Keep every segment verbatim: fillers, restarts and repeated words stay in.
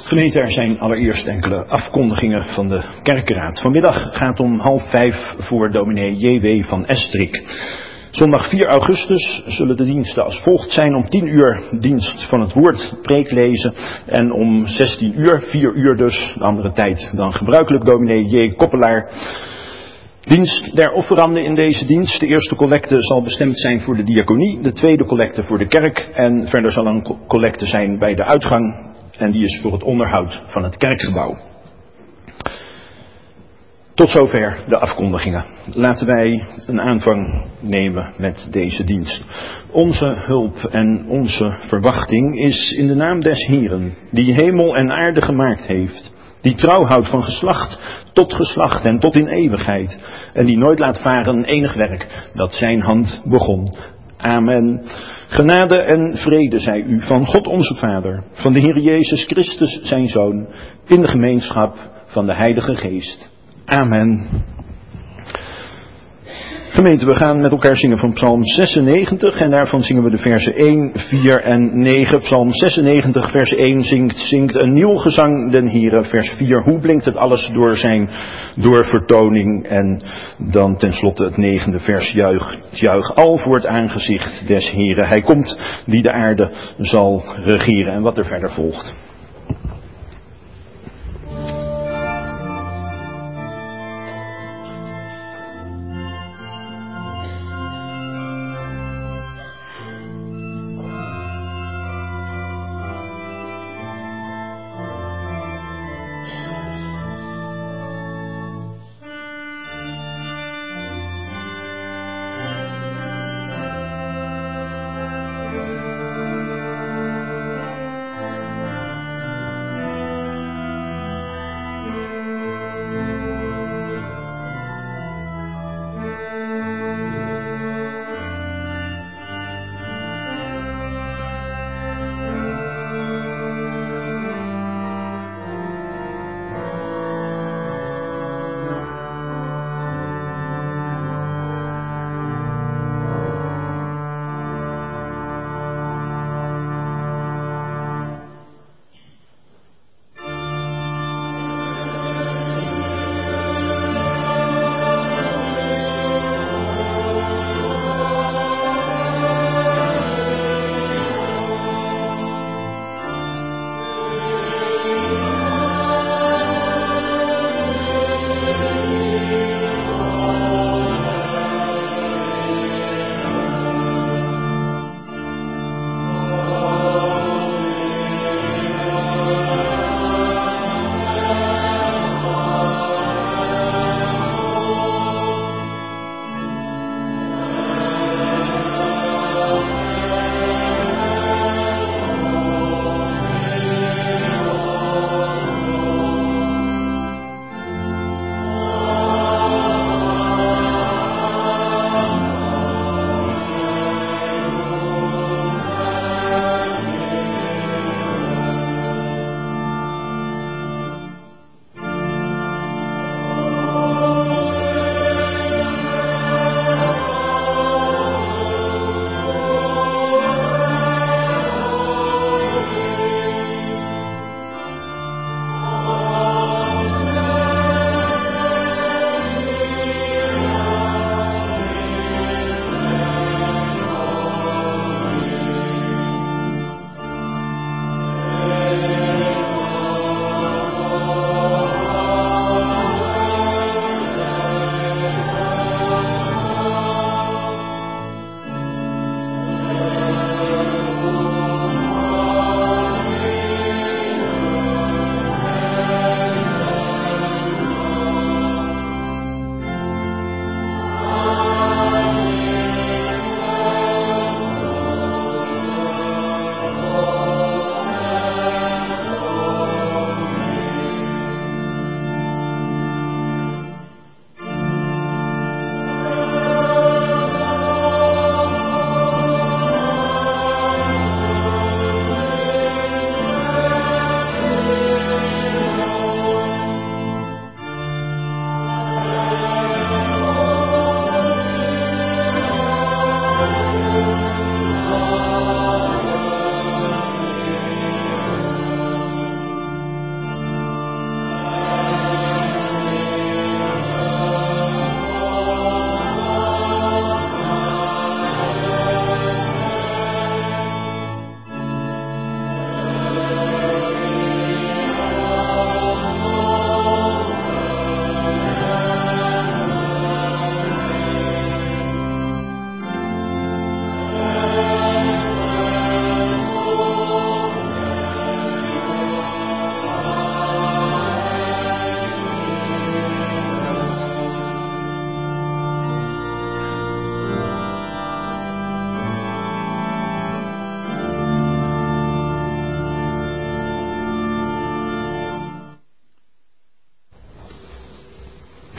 Gemeente, er zijn allereerst enkele afkondigingen van de kerkenraad. Vanmiddag gaat om half vijf voor dominee J W van Estrik. Zondag vier augustus zullen de diensten als volgt zijn. Om tien uur dienst van het woord, preek lezen. En om zestien uur, vier uur dus, de andere tijd dan gebruikelijk, dominee J. Koppelaar. Dienst der offeranden in deze dienst. De eerste collecte zal bestemd zijn voor de diaconie. De tweede collecte voor de kerk. En verder zal een collecte zijn bij de uitgang. En die is voor het onderhoud van het kerkgebouw. Tot zover de afkondigingen. Laten wij een aanvang nemen met deze dienst. Onze hulp en onze verwachting is in de naam des Heeren, die hemel en aarde gemaakt heeft. Die trouw houdt van geslacht tot geslacht en tot in eeuwigheid. En die nooit laat varen enig werk dat zijn hand begon. Amen. Genade en vrede zij u van God onze Vader, van de Heer Jezus Christus zijn Zoon, in de gemeenschap van de Heilige Geest. Amen. Gemeente, we gaan met elkaar zingen van Psalm zesennegentig en daarvan zingen we de versen één, vier en negen. Psalm zesennegentig, vers één zingt, zingt een nieuw gezang den Heere. Vers vier, hoe blinkt het alles door zijn doorvertoning. En dan tenslotte het negende vers, juich, juich al voor het aangezicht des Heere. Hij komt die de aarde zal regeren. En wat er verder volgt.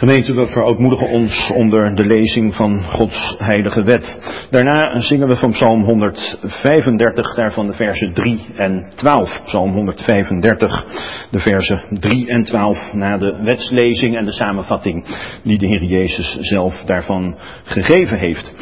Gemeente, we verootmoedigen ons onder de lezing van Gods heilige wet. Daarna zingen we van Psalm honderdvijfendertig, daarvan de versen drie en twaalf. Psalm honderdvijfendertig, de versen drie en twaalf, na de wetslezing en de samenvatting die de Heer Jezus zelf daarvan gegeven heeft.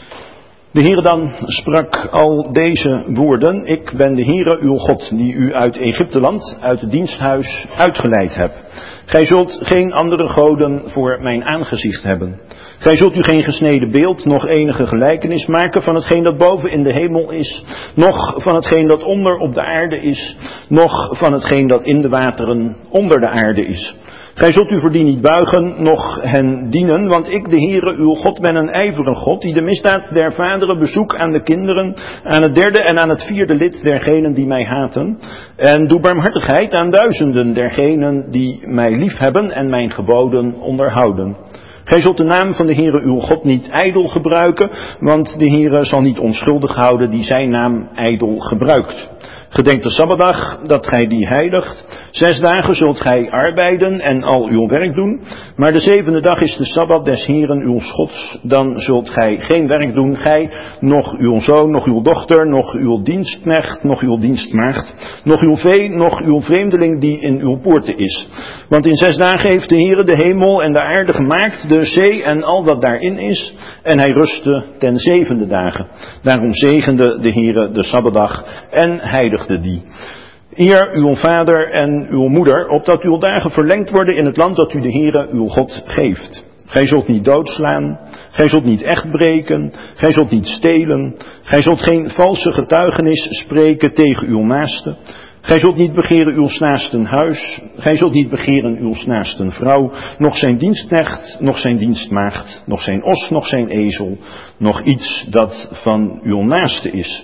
De Heere dan sprak al deze woorden: Ik ben de Heere uw God, die u uit Egypteland, uit het diensthuis, uitgeleid heb. Gij zult geen andere goden voor mijn aangezicht hebben. Gij zult u geen gesneden beeld, nog enige gelijkenis maken van hetgeen dat boven in de hemel is, noch van hetgeen dat onder op de aarde is, noch van hetgeen dat in de wateren onder de aarde is. Gij zult u voor die niet buigen, noch hen dienen, want ik, de Heere, uw God, ben een ijverig God, die de misdaad der vaderen bezoek aan de kinderen, aan het derde en aan het vierde lid dergenen die mij haten, en doe barmhartigheid aan duizenden dergenen die mij liefhebben en mijn geboden onderhouden. Gij zult de naam van de Heere uw God niet ijdel gebruiken, want de Heere zal niet onschuldig houden die zijn naam ijdel gebruikt. Gedenk de Sabbatdag, dat gij die heiligt. Zes dagen zult gij arbeiden en al uw werk doen. Maar de zevende dag is de Sabbat des Heeren uw Gods. Dan zult gij geen werk doen, gij, noch uw zoon, noch uw dochter, noch uw dienstknecht, noch uw dienstmaagd, noch uw vee, noch uw vreemdeling die in uw poorten is. Want in zes dagen heeft de Heere de hemel en de aarde gemaakt, de zee en al wat daarin is. En hij rustte ten zevende dagen. Daarom zegende de Heere de Sabbatdag en heiligde die. Eer uw vader en uw moeder, opdat uw dagen verlengd worden in het land dat u de Heere uw God geeft. Gij zult niet doodslaan, gij zult niet echt breken, gij zult niet stelen, gij zult geen valse getuigenis spreken tegen uw naaste. Gij zult niet begeren uw naasten huis, gij zult niet begeren uw naasten vrouw, noch zijn dienstknecht, noch zijn dienstmaagd, noch zijn os, noch zijn ezel, noch iets dat van uw naaste is.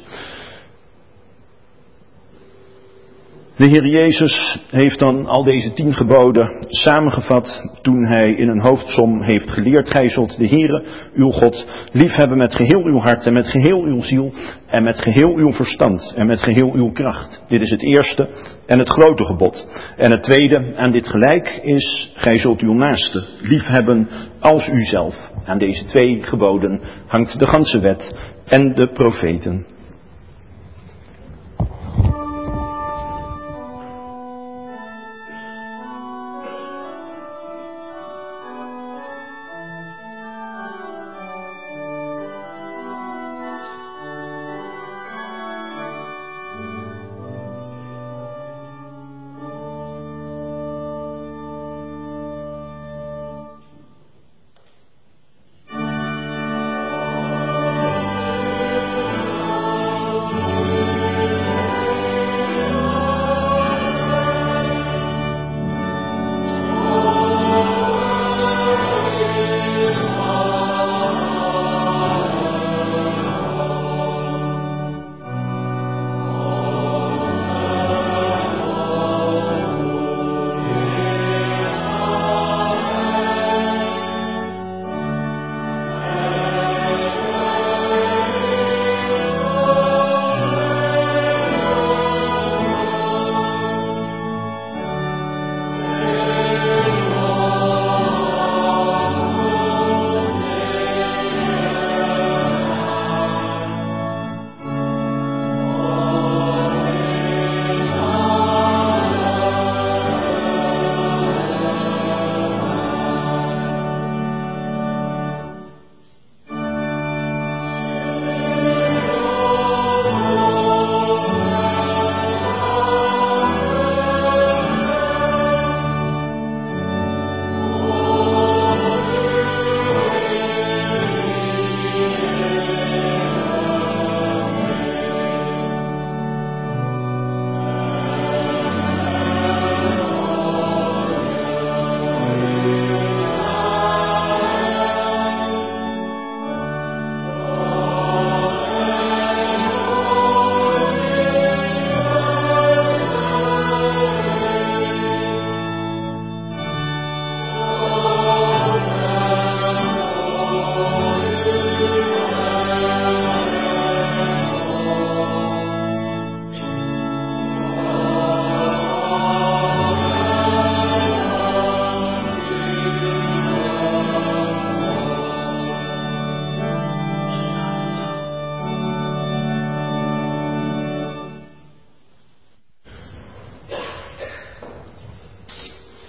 De Heer Jezus heeft dan al deze tien geboden samengevat toen hij in een hoofdsom heeft geleerd: gij zult de Heere, uw God, liefhebben met geheel uw hart en met geheel uw ziel en met geheel uw verstand en met geheel uw kracht. Dit is het eerste en het grote gebod. En het tweede aan dit gelijk is: gij zult uw naaste liefhebben als uzelf. Aan deze twee geboden hangt de ganse wet en de profeten.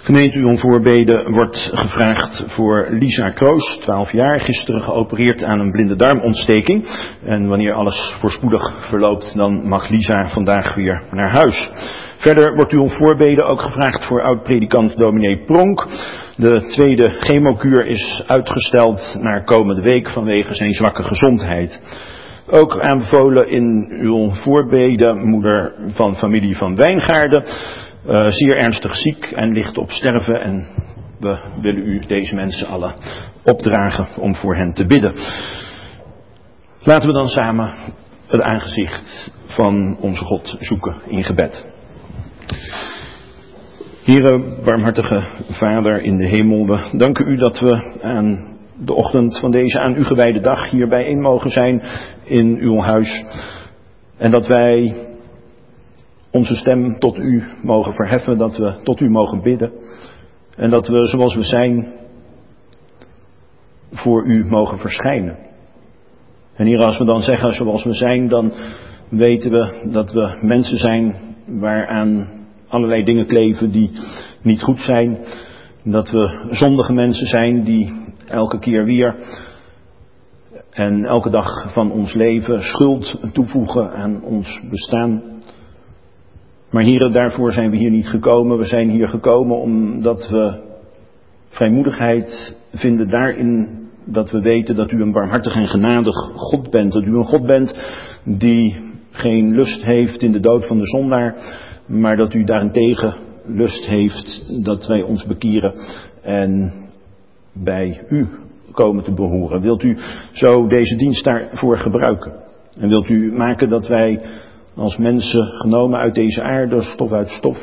Gemeente, uw voorbeden wordt gevraagd voor Lisa Kroos, twaalf jaar, gisteren geopereerd aan een blinde darmontsteking. En wanneer alles voorspoedig verloopt, dan mag Lisa vandaag weer naar huis. Verder wordt uw voorbeden ook gevraagd voor oud-predikant dominee Pronk. De tweede chemokuur is uitgesteld naar komende week vanwege zijn zwakke gezondheid. Ook aanbevolen in uw voorbeden moeder van familie van Wijngaarden. Uh, zeer ernstig ziek en ligt op sterven en we willen u deze mensen allen opdragen om voor hen te bidden. Laten we dan samen het aangezicht van onze God zoeken in gebed. Heere, barmhartige Vader in de hemel, we danken u dat we aan de ochtend van deze aan u gewijde dag hier bijeen mogen zijn in uw huis. En dat wij onze stem tot u mogen verheffen, dat we tot u mogen bidden. En dat we zoals we zijn voor u mogen verschijnen. En hier als we dan zeggen zoals we zijn, dan weten we dat we mensen zijn waaraan allerlei dingen kleven die niet goed zijn. Dat we zondige mensen zijn die elke keer weer en elke dag van ons leven schuld toevoegen aan ons bestaan. Maar heren, daarvoor zijn we hier niet gekomen. We zijn hier gekomen omdat we vrijmoedigheid vinden daarin dat we weten dat u een barmhartig en genadig God bent. Dat u een God bent die geen lust heeft in de dood van de zondaar, maar dat u daarentegen lust heeft dat wij ons bekeren en bij u komen te behoren. Wilt u zo deze dienst daarvoor gebruiken? En wilt u maken dat wij als mensen genomen uit deze aarde, stof uit stof,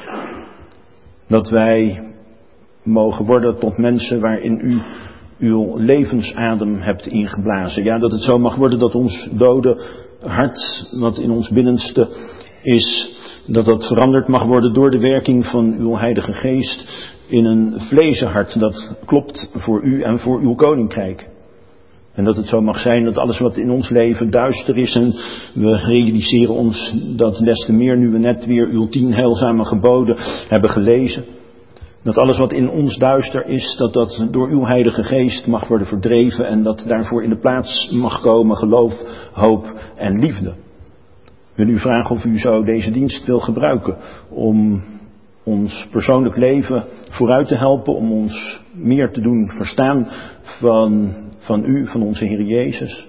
dat wij mogen worden tot mensen waarin u uw levensadem hebt ingeblazen. Ja, dat het zo mag worden dat ons dode hart, wat in ons binnenste is, dat dat veranderd mag worden door de werking van uw Heilige Geest in een vlezenhart dat klopt voor u en voor uw koninkrijk. En dat het zo mag zijn dat alles wat in ons leven duister is, en we realiseren ons dat des te meer nu we net weer uw tien heilzame geboden hebben gelezen. Dat alles wat in ons duister is, dat dat door uw Heilige Geest mag worden verdreven en dat daarvoor in de plaats mag komen geloof, hoop en liefde. Ik wil u vragen of u zo deze dienst wil gebruiken om ons persoonlijk leven vooruit te helpen, om ons meer te doen verstaan van, van u, van onze Heer Jezus.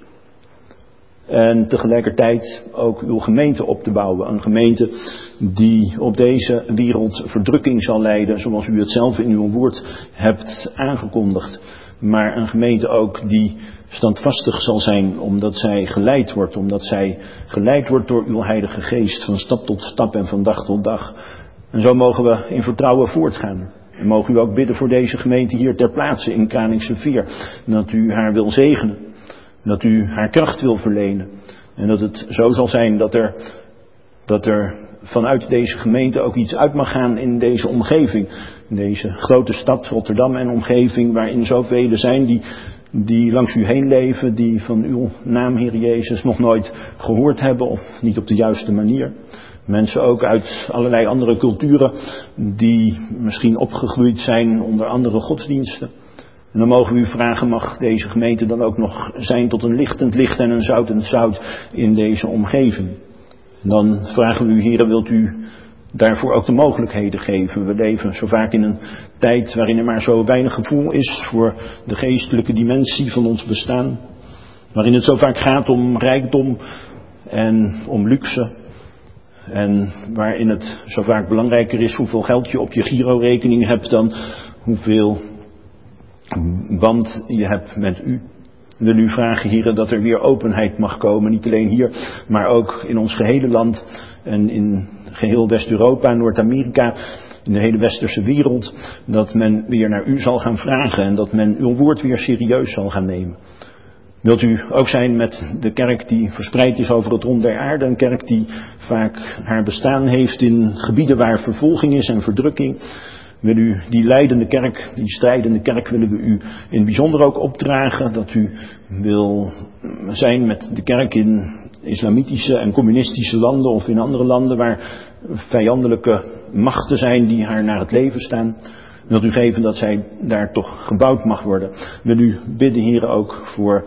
En tegelijkertijd ook uw gemeente op te bouwen. Een gemeente die op deze wereld verdrukking zal leiden, zoals u het zelf in uw woord hebt aangekondigd. Maar een gemeente ook die standvastig zal zijn, omdat zij geleid wordt. Omdat zij geleid wordt door uw Heilige Geest, van stap tot stap en van dag tot dag. En zo mogen we in vertrouwen voortgaan. En mogen u ook bidden voor deze gemeente hier ter plaatse in Kralingse Veer. Dat u haar wil zegenen. Dat u haar kracht wil verlenen. En dat het zo zal zijn dat er, dat er vanuit deze gemeente ook iets uit mag gaan in deze omgeving. In deze grote stad Rotterdam en omgeving, waarin zoveel zijn die, die langs u heen leven. Die van uw naam, Heer Jezus, nog nooit gehoord hebben of niet op de juiste manier. Mensen ook uit allerlei andere culturen die misschien opgegroeid zijn onder andere godsdiensten. En dan mogen we u vragen, mag deze gemeente dan ook nog zijn tot een lichtend licht en een zoutend zout in deze omgeving. En dan vragen we u, Heere, wilt u daarvoor ook de mogelijkheden geven. We leven zo vaak in een tijd waarin er maar zo weinig gevoel is voor de geestelijke dimensie van ons bestaan. Waarin het zo vaak gaat om rijkdom en om luxe. En waarin het zo vaak belangrijker is hoeveel geld je op je girorekening hebt dan hoeveel band je hebt met u. We willen u vragen, Heere, dat er weer openheid mag komen. Niet alleen hier, maar ook in ons gehele land en in geheel West-Europa, Noord-Amerika, in de hele westerse wereld. Dat men weer naar u zal gaan vragen en dat men uw woord weer serieus zal gaan nemen. Wilt u ook zijn met de kerk die verspreid is over het rond der aarde. Een kerk die vaak haar bestaan heeft in gebieden waar vervolging is en verdrukking. Wil u die leidende kerk, die strijdende kerk, willen we u in het bijzonder ook opdragen. Dat u wil zijn met de kerk in islamitische en communistische landen of in andere landen waar vijandelijke machten zijn die haar naar het leven staan. Wilt u geven dat zij daar toch gebouwd mag worden. Wil u bidden, Heer, ook voor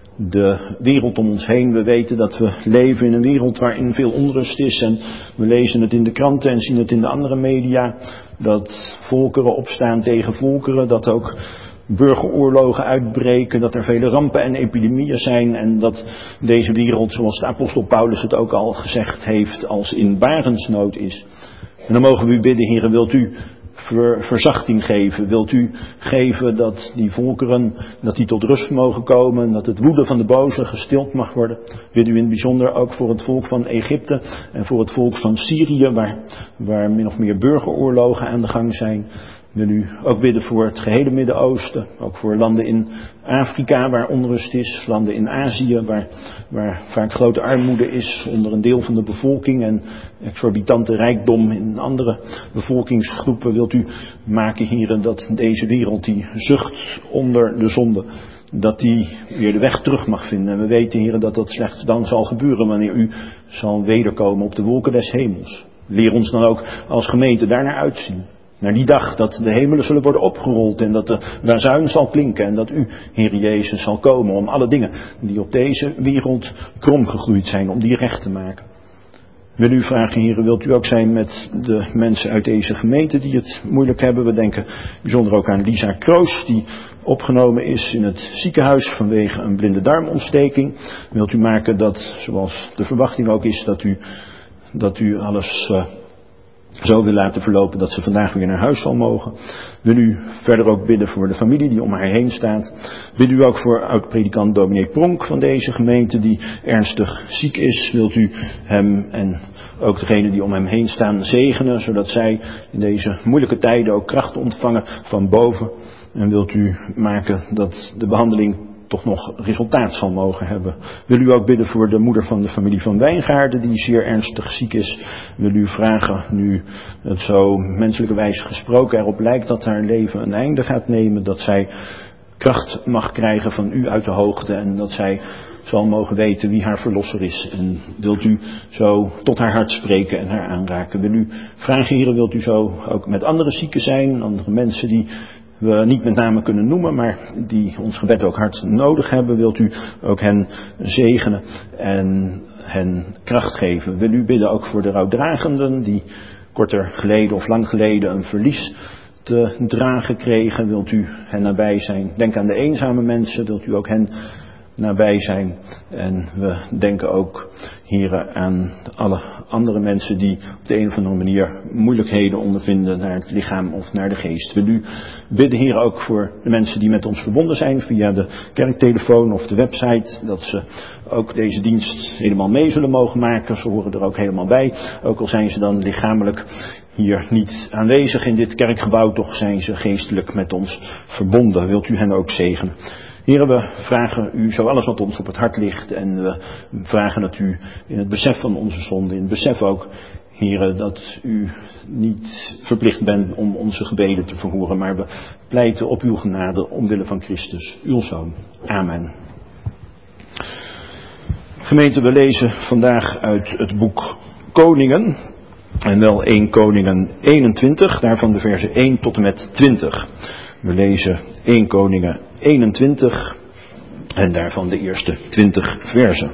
de wereld om ons heen. We weten dat we leven in een wereld waarin veel onrust is. En we lezen het in de kranten en zien het in de andere media. Dat volkeren opstaan tegen volkeren. Dat ook burgeroorlogen uitbreken. Dat er vele rampen en epidemieën zijn. En dat deze wereld, zoals de apostel Paulus het ook al gezegd heeft, als in barensnood is. En dan mogen we u bidden, Heer, wilt u Ver, verzachting geven. Wilt u geven dat die volkeren, dat die tot rust mogen komen, dat het woede van de boze gestild mag worden. Wil u in het bijzonder ook voor het volk van Egypte en voor het volk van Syrië, waar, waar min of meer burgeroorlogen aan de gang zijn. Wil u ook bidden voor het gehele Midden-Oosten, ook voor landen in Afrika waar onrust is, landen in Azië waar, waar vaak grote armoede is onder een deel van de bevolking en exorbitante rijkdom in andere bevolkingsgroepen. Wilt u maken, Heeren, dat deze wereld die zucht onder de zonde, dat die weer de weg terug mag vinden. En we weten, Heeren, dat dat slechts dan zal gebeuren wanneer u zal wederkomen op de wolken des hemels. Leer ons dan ook als gemeente daarnaar uitzien. Naar die dag dat de hemelen zullen worden opgerold en dat de bazuin zal klinken en dat u, Heer Jezus, zal komen om alle dingen die op deze wereld krom gegroeid zijn, om die recht te maken. Wil u vragen, Heer, wilt u ook zijn met de mensen uit deze gemeente die het moeilijk hebben. We denken bijzonder ook aan Lisa Kroos, die opgenomen is in het ziekenhuis vanwege een blinde darmontsteking. Wilt u maken dat, zoals de verwachting ook is, dat u, dat u alles Uh, zo wil laten verlopen dat ze vandaag weer naar huis zal mogen. Wil u verder ook bidden voor de familie die om haar heen staat. Bid u ook voor oud-predikant dominee Pronk van deze gemeente die ernstig ziek is. Wilt u hem en ook degenen die om hem heen staan zegenen, zodat zij in deze moeilijke tijden ook kracht ontvangen van boven. En wilt u maken dat de behandeling toch nog resultaat zal mogen hebben. Wil u ook bidden voor de moeder van de familie van Wijngaarden die zeer ernstig ziek is. Wil u vragen, nu het zo menselijkerwijs gesproken erop lijkt dat haar leven een einde gaat nemen, dat zij kracht mag krijgen van u uit de hoogte en dat zij zal mogen weten wie haar verlosser is. En wilt u zo tot haar hart spreken en haar aanraken. Wil u vragen, Heer, wilt u zo ook met andere zieken zijn, andere mensen die we niet met name kunnen noemen, maar die ons gebed ook hard nodig hebben. Wilt u ook hen zegenen en hen kracht geven. Wil u bidden ook voor de rouwdragenden die korter geleden of lang geleden een verlies te dragen kregen. Wilt u hen nabij zijn. Denk aan de eenzame mensen. Wilt u ook hen nabij zijn. En we denken ook, Heren, aan alle andere mensen die op de een of andere manier moeilijkheden ondervinden naar het lichaam of naar de geest. Wil u bidden, Heren, ook voor de mensen die met ons verbonden zijn via de kerktelefoon of de website, dat ze ook deze dienst helemaal mee zullen mogen maken. Ze horen er ook helemaal bij. Ook al zijn ze dan lichamelijk hier niet aanwezig in dit kerkgebouw, toch zijn ze geestelijk met ons verbonden. Wilt u hen ook zegenen. Heren, we vragen u zo alles wat ons op het hart ligt en we vragen dat u in het besef van onze zonde, in het besef ook, Heren, dat u niet verplicht bent om onze gebeden te verhoren, maar we pleiten op uw genade omwille van Christus, uw Zoon. Amen. Gemeente, we lezen vandaag uit het boek Koningen, en wel eerste Koningen eenentwintig, daarvan de versen één tot en met twintig. We lezen eerste Koningen eenentwintig en daarvan de eerste twintig versen.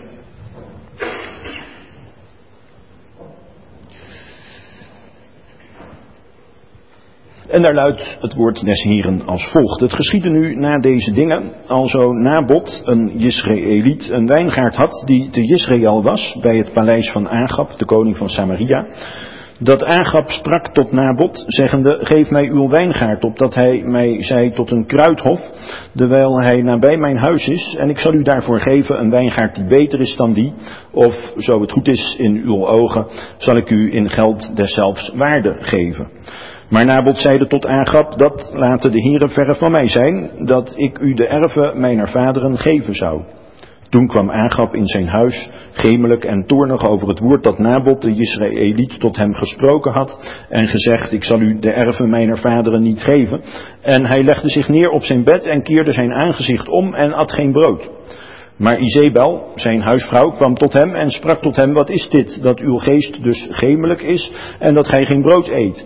En daar luidt het woord des Heren als volgt. Het geschiedde nu na deze dingen, alzo Nabot, een Jezreëliet, een wijngaard had die te Jezreel was, bij het paleis van Agab, de koning van Samaria. Dat Agab sprak tot Nabot, zeggende, geef mij uw wijngaard, opdat hij mij zij tot een kruidhof, terwijl hij nabij mijn huis is, en ik zal u daarvoor geven een wijngaard die beter is dan die, of, zo het goed is in uw ogen, zal ik u in geld deszelfs waarde geven. Maar Nabot zeide tot Agab, dat laten de Heere verre van mij zijn, dat ik u de erven mijner vaderen geven zou. Toen kwam Agab in zijn huis, gemelijk en toornig over het woord dat Nabot de Jezreëliet tot hem gesproken had en gezegd, ik zal u de erven mijner vaderen niet geven. En hij legde zich neer op zijn bed en keerde zijn aangezicht om en at geen brood. Maar Izebel, zijn huisvrouw, kwam tot hem en sprak tot hem, wat is dit, dat uw geest dus gemelijk is en dat gij geen brood eet?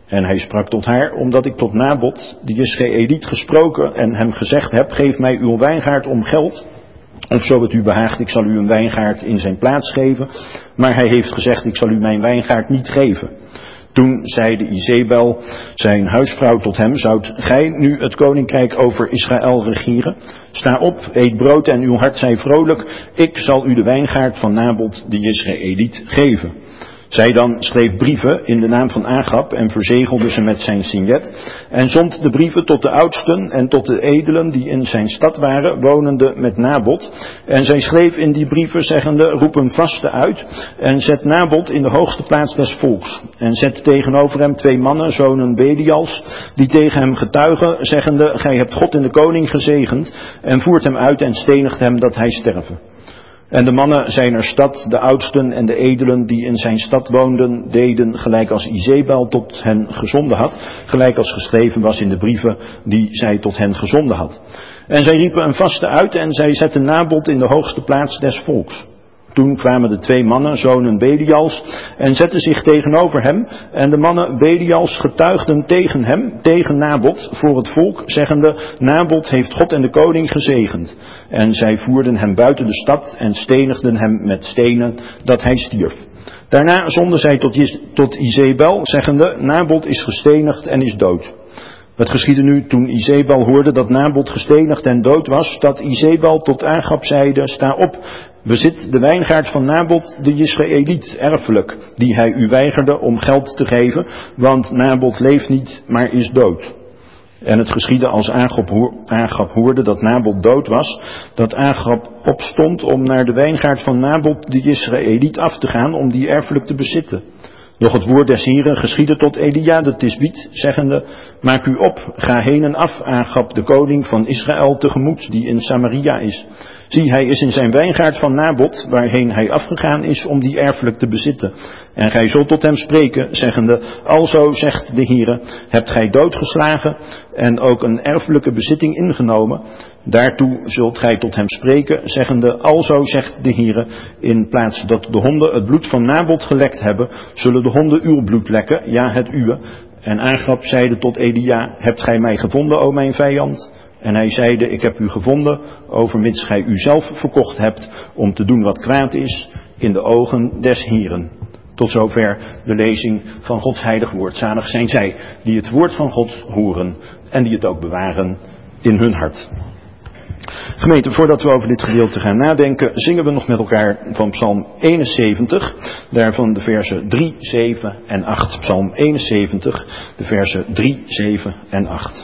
En hij sprak tot haar, omdat ik tot Nabot, de Jesreëliet, gesproken en hem gezegd heb, geef mij uw wijngaard om geld, of zo het u behaagt, ik zal u een wijngaard in zijn plaats geven. Maar hij heeft gezegd, ik zal u mijn wijngaard niet geven. Toen zeide Izebel, zijn huisvrouw, tot hem, zoudt gij nu het koninkrijk over Israël regeren? Sta op, eet brood en uw hart zij vrolijk, ik zal u de wijngaard van Nabot, de Jesreëliet, geven. Zij dan schreef brieven in de naam van Agab en verzegelde ze met zijn signet en zond de brieven tot de oudsten en tot de edelen die in zijn stad waren, wonende met Nabot. En zij schreef in die brieven zeggende, roep een vaste uit en zet Nabot in de hoogste plaats des volks. En zet tegenover hem twee mannen, zonen Belials, die tegen hem getuigen, zeggende, gij hebt God en de koning gezegend, en voert hem uit en stenigt hem dat hij sterven. En de mannen zijner stad, de oudsten en de edelen die in zijn stad woonden, deden gelijk als Izebel tot hen gezonden had, gelijk als geschreven was in de brieven die zij tot hen gezonden had. En zij riepen een vaste uit en zij zetten Nabot in de hoogste plaats des volks. Toen kwamen de twee mannen, zonen Belials, en zetten zich tegenover hem. En de mannen Belials getuigden tegen hem, tegen Nabot, voor het volk, zeggende, Nabot heeft God en de koning gezegend. En zij voerden hem buiten de stad en stenigden hem met stenen, dat hij stierf. Daarna zonden zij tot, tot Izebel, zeggende, Nabot is gestenigd en is dood. Het geschiedde nu toen Izebel hoorde dat Nabot gestenigd en dood was, dat Izebel tot Agab zeide, sta op, bezit de wijngaard van Nabot de Jesreëliet erfelijk, die hij u weigerde om geld te geven, want Nabot leeft niet, maar is dood. En het geschiedde als Agab hoorde dat Nabot dood was, dat Agab opstond om naar de wijngaard van Nabot de Jesreëliet af te gaan, om die erfelijk te bezitten. Doch het woord des Heren geschiedde tot Elia de Tisbiet, zeggende, maak u op, ga heen en af, Agab de koning van Israël tegemoet, die in Samaria is. Zie, hij is in zijn wijngaard van Nabot, waarheen hij afgegaan is om die erfelijk te bezitten. En gij zult tot hem spreken, zeggende, alzo zegt de Heere, hebt gij doodgeslagen en ook een erfelijke bezitting ingenomen. Daartoe zult gij tot hem spreken, zeggende, alzo zegt de Heere, in plaats dat de honden het bloed van Nabot gelekt hebben, zullen de honden uw bloed lekken, ja het uwe. En Agab zeide tot Elia, hebt gij mij gevonden, o mijn vijand? En hij zeide, ik heb u gevonden, overmits gij u zelf verkocht hebt, om te doen wat kwaad is in de ogen des Heren. Tot zover de lezing van Gods heilig woord. Zalig zijn zij die het woord van God horen en die het ook bewaren in hun hart. Gemeente, voordat we over dit gedeelte gaan nadenken, zingen we nog met elkaar van Psalm eenenzeventig, daarvan de versen drie, zeven en acht. Psalm eenenzeventig, de versen drie, zeven en acht.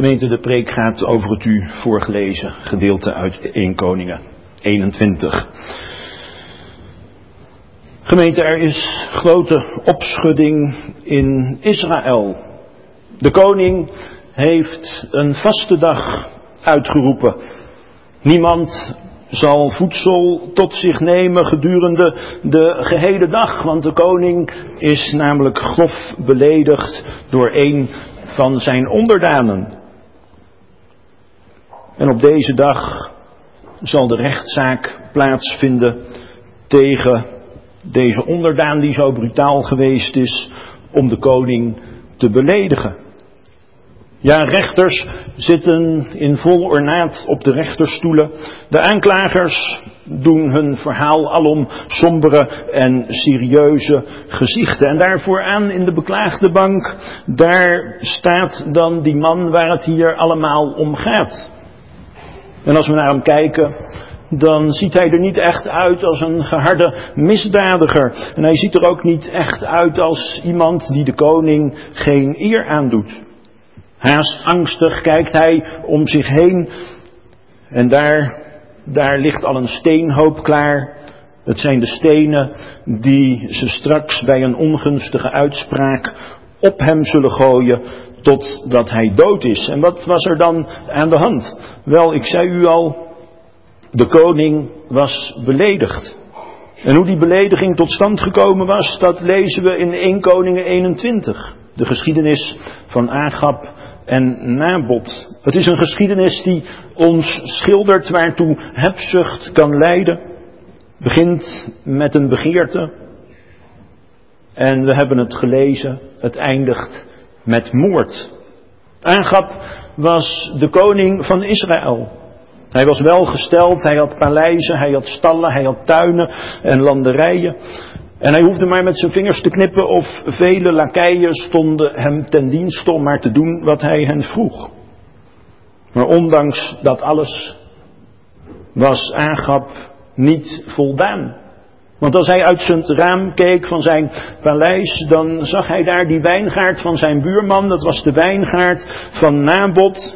Gemeente, de preek gaat over het u voorgelezen gedeelte uit Eerste Koningen eenentwintig. Gemeente, er is grote opschudding in Israël. De koning heeft een vaste dag uitgeroepen. Niemand zal voedsel tot zich nemen gedurende de gehele dag, want de koning is namelijk grof beledigd door een van zijn onderdanen. En op deze dag zal de rechtszaak plaatsvinden tegen deze onderdaan die zo brutaal geweest is om de koning te beledigen. Ja, rechters zitten in vol ornaat op de rechterstoelen. De aanklagers doen hun verhaal alom sombere en serieuze gezichten. En daar vooraan in de beklaagde bank, daar staat dan die man waar het hier allemaal om gaat. En als we naar hem kijken, dan ziet hij er niet echt uit als een geharde misdadiger. En hij ziet er ook niet echt uit als iemand die de koning geen eer aandoet. Haast angstig kijkt hij om zich heen en daar, daar ligt al een steenhoop klaar. Het zijn de stenen die ze straks bij een ongunstige uitspraak op hem zullen gooien totdat hij dood is. En wat was er dan aan de hand? Wel, ik zei u al, de koning was beledigd. En hoe die belediging tot stand gekomen was, dat lezen we in Eerste Koningen eenentwintig. De geschiedenis van Agab en Nabot. Het is een geschiedenis die ons schildert waartoe hebzucht kan leiden. Begint met een begeerte. En we hebben het gelezen, het eindigt met moord. Agab was de koning van Israël. Hij was welgesteld, hij had paleizen, hij had stallen, hij had tuinen en landerijen. En hij hoefde maar met zijn vingers te knippen of vele lakeien stonden hem ten dienste om maar te doen wat hij hen vroeg. Maar ondanks dat alles was Agab niet voldaan. Want als hij uit zijn raam keek van zijn paleis, dan zag hij daar die wijngaard van zijn buurman. Dat was de wijngaard van Nabot.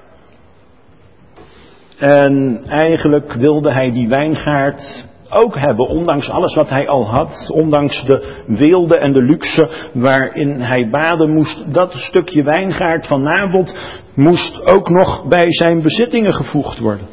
En eigenlijk wilde hij die wijngaard ook hebben, ondanks alles wat hij al had, ondanks de weelde en de luxe waarin hij baden moest. Dat stukje wijngaard van Nabot moest ook nog bij zijn bezittingen gevoegd worden.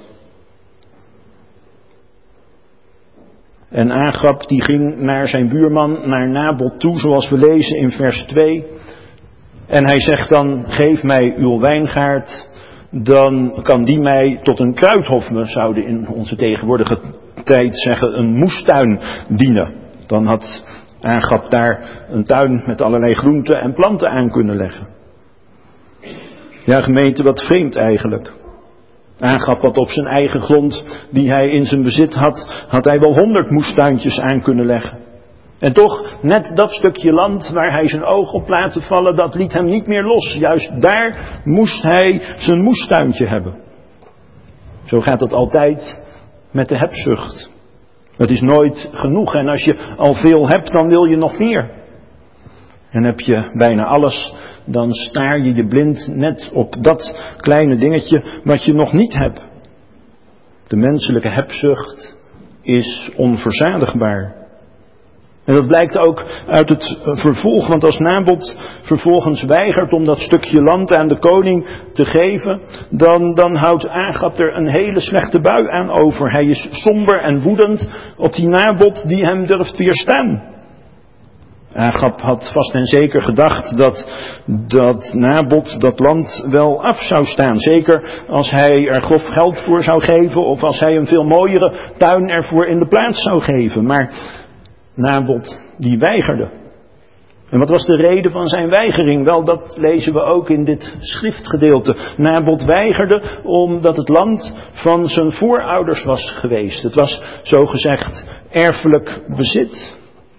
En Agab die ging naar zijn buurman, naar Nabot toe, zoals we lezen in vers twee. En hij zegt dan, geef mij uw wijngaard, dan kan die mij tot een kruidhof, we zouden in onze tegenwoordige tijd zeggen, een moestuin dienen. Dan had Agab daar een tuin met allerlei groenten en planten aan kunnen leggen. Ja, gemeente, wat vreemd eigenlijk. Agab had op zijn eigen grond die hij in zijn bezit had, had hij wel honderd moestuintjes aan kunnen leggen. En toch, net dat stukje land waar hij zijn oog op laten vallen, dat liet hem niet meer los. Juist daar moest hij zijn moestuintje hebben. Zo gaat het altijd met de hebzucht. Het is nooit genoeg en als je al veel hebt, dan wil je nog meer. En heb je bijna alles, dan staar je je blind net op dat kleine dingetje wat je nog niet hebt. De menselijke hebzucht is onverzadigbaar. En dat blijkt ook uit het vervolg, want als Nabot vervolgens weigert om dat stukje land aan de koning te geven, dan, dan houdt Agab er een hele slechte bui aan over. Hij is somber en woedend op die Nabot die hem durft weerstaan. Agab had vast en zeker gedacht dat, dat Nabot dat land wel af zou staan. Zeker als hij er grof geld voor zou geven of als hij een veel mooiere tuin ervoor in de plaats zou geven. Maar Nabot die weigerde. En wat was de reden van zijn weigering? Wel, dat lezen we ook in dit schriftgedeelte. Nabot weigerde omdat het land van zijn voorouders was geweest. Het was zogezegd erfelijk bezit.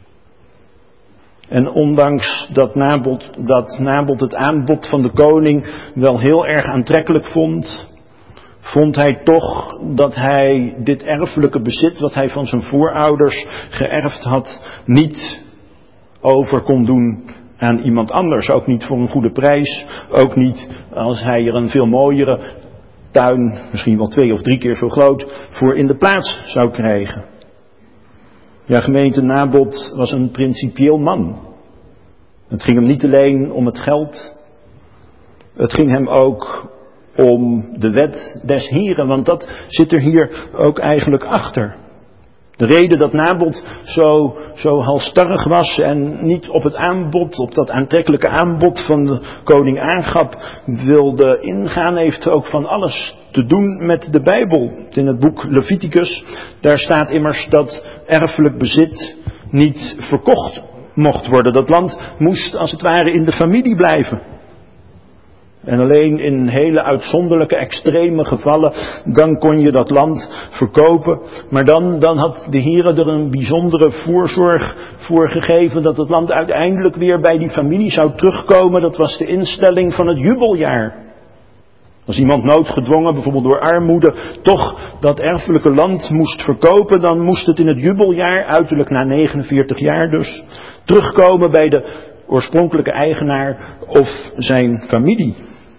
En ondanks dat Nabot, dat Nabot het aanbod van de koning wel heel erg aantrekkelijk vond, vond hij toch dat hij dit erfelijke bezit wat hij van zijn voorouders geërfd had, niet over kon doen aan iemand anders. Ook niet voor een goede prijs. Ook niet als hij er een veel mooiere tuin, misschien wel twee of drie keer zo groot, voor in de plaats zou krijgen. Ja, gemeente, Nabot was een principieel man. Het ging hem niet alleen om het geld. Het ging hem ook om de wet des Heren, want dat zit er hier ook eigenlijk achter. De reden dat Nabot zo, zo halstarrig was en niet op het aanbod, op dat aantrekkelijke aanbod van de koning Agab wilde ingaan, heeft ook van alles te doen met de Bijbel. In het boek Leviticus, daar staat immers dat erfelijk bezit niet verkocht mocht worden. Dat land moest als het ware in de familie blijven. En alleen in hele uitzonderlijke, extreme gevallen, dan kon je dat land verkopen. Maar dan, dan had de Heer er een bijzondere voorzorg voor gegeven dat het land uiteindelijk weer bij die familie zou terugkomen. Dat was de instelling van het jubeljaar. Als iemand noodgedwongen, bijvoorbeeld door armoede, toch dat erfelijke land moest verkopen, dan moest het in het jubeljaar, uiterlijk na negenenveertig jaar dus, terugkomen bij de oorspronkelijke eigenaar of zijn familie.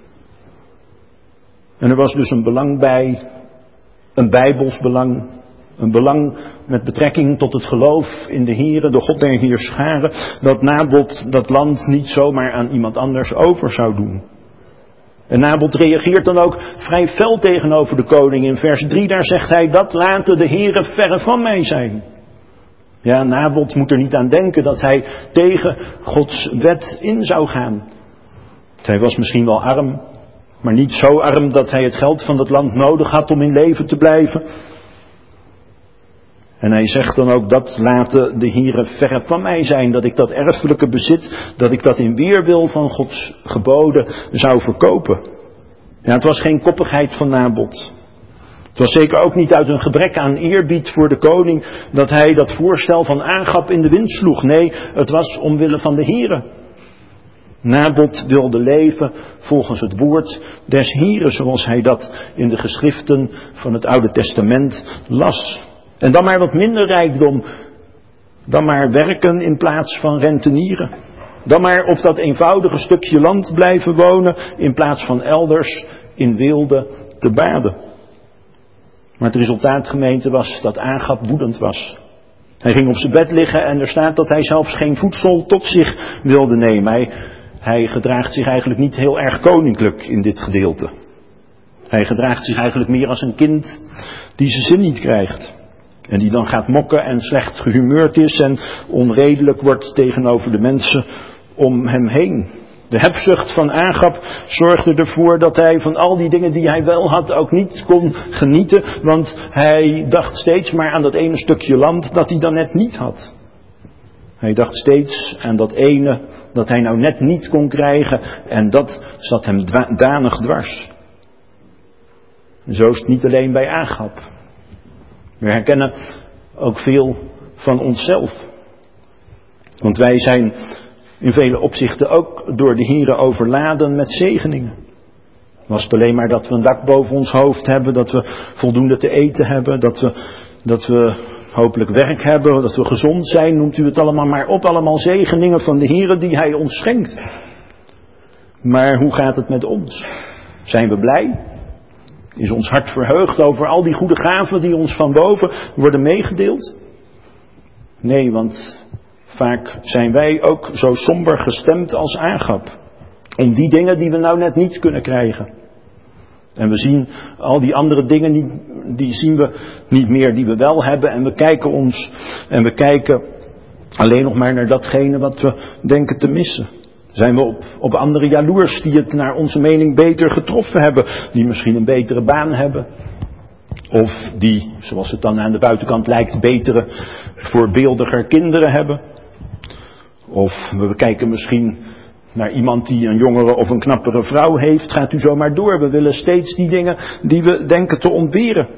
En er was dus een belang bij, een bijbels belang, een belang met betrekking tot het geloof in de Heere, de God der Heerscharen, dat Nabot dat land niet zomaar aan iemand anders over zou doen. En Nabot reageert dan ook vrij fel tegenover de koning. In vers drie, daar zegt hij, dat laten de Heere verre van mij zijn. Ja, Nabot moet er niet aan denken dat hij tegen Gods wet in zou gaan. Hij was misschien wel arm, maar niet zo arm dat hij het geld van het land nodig had om in leven te blijven. En hij zegt dan ook, dat laten de Heere verre van mij zijn, dat ik dat erfelijke bezit, dat ik dat in weerwil van Gods geboden zou verkopen. Ja, het was geen koppigheid van Nabot. Het was zeker ook niet uit een gebrek aan eerbied voor de koning dat hij dat voorstel van Agab in de wind sloeg. Nee, het was omwille van de Heere. Nabot wilde leven volgens het woord des Heeren, zoals hij dat in de geschriften van het Oude Testament las. En dan maar wat minder rijkdom, dan maar werken in plaats van rentenieren. Dan maar op dat eenvoudige stukje land blijven wonen in plaats van elders in weelde te baden. Maar het resultaat, gemeente, was dat Agab woedend was. Hij ging op zijn bed liggen en er staat dat hij zelfs geen voedsel tot zich wilde nemen. Hij, hij gedraagt zich eigenlijk niet heel erg koninklijk in dit gedeelte. Hij gedraagt zich eigenlijk meer als een kind die zijn zin niet krijgt. En die dan gaat mokken en slecht gehumeurd is en onredelijk wordt tegenover de mensen om hem heen. De hebzucht van Agab zorgde ervoor dat hij van al die dingen die hij wel had ook niet kon genieten. Want hij dacht steeds maar aan dat ene stukje land dat hij dan net niet had. Hij dacht steeds aan dat ene dat hij nou net niet kon krijgen en dat zat hem danig dwars. En zo is het niet alleen bij Agab. We herkennen ook veel van onszelf. Want wij zijn in vele opzichten ook door de Heere overladen met zegeningen. Was het alleen maar dat we een dak boven ons hoofd hebben, dat we voldoende te eten hebben, dat we, dat we hopelijk werk hebben, dat we gezond zijn, noemt u het allemaal maar op. Allemaal zegeningen van de Heere die Hij ons schenkt. Maar hoe gaat het met ons? Zijn we blij? Is ons hart verheugd over al die goede gaven die ons van boven worden meegedeeld? Nee, want vaak zijn wij ook zo somber gestemd als Agab. Om die dingen die we nou net niet kunnen krijgen. En we zien al die andere dingen, niet, die zien we niet meer die we wel hebben. En we kijken ons en we kijken alleen nog maar naar datgene wat we denken te missen. Zijn we op, op anderen jaloers die het naar onze mening beter getroffen hebben. Die misschien een betere baan hebben. Of die, zoals het dan aan de buitenkant lijkt, betere, voorbeeldiger kinderen hebben. Of we kijken misschien naar iemand die een jongere of een knappere vrouw heeft. Gaat u zomaar door. We willen steeds die dingen die we denken te ontberen.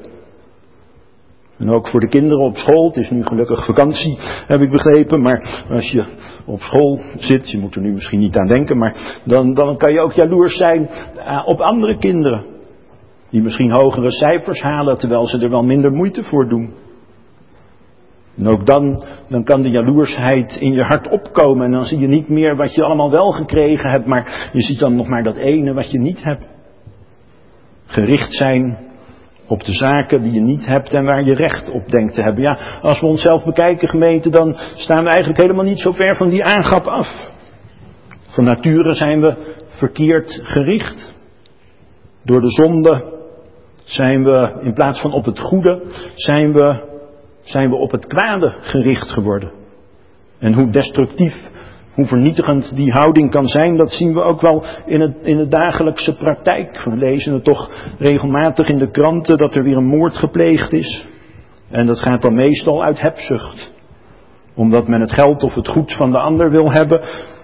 En ook voor de kinderen op school. Het is nu gelukkig vakantie, heb ik begrepen. Maar als je op school zit, je moet er nu misschien niet aan denken. Maar dan, dan kan je ook jaloers zijn op andere kinderen. Die misschien hogere cijfers halen, terwijl ze er wel minder moeite voor doen. En ook dan, dan kan de jaloersheid in je hart opkomen. En dan zie je niet meer wat je allemaal wel gekregen hebt, maar je ziet dan nog maar dat ene wat je niet hebt. Gericht zijn op de zaken die je niet hebt en waar je recht op denkt te hebben. Ja, als we onszelf bekijken, gemeente, dan staan we eigenlijk helemaal niet zo ver van die aangap af. Van nature zijn we verkeerd gericht. Door de zonde zijn we, in plaats van op het goede, zijn we, zijn we op het kwade gericht geworden. En hoe destructief, hoe vernietigend die houding kan zijn, dat zien we ook wel in, het, in de dagelijkse praktijk. We lezen het toch regelmatig in de kranten dat er weer een moord gepleegd is. En dat gaat dan meestal uit hebzucht. Omdat men het geld of het goed van de ander wil hebben.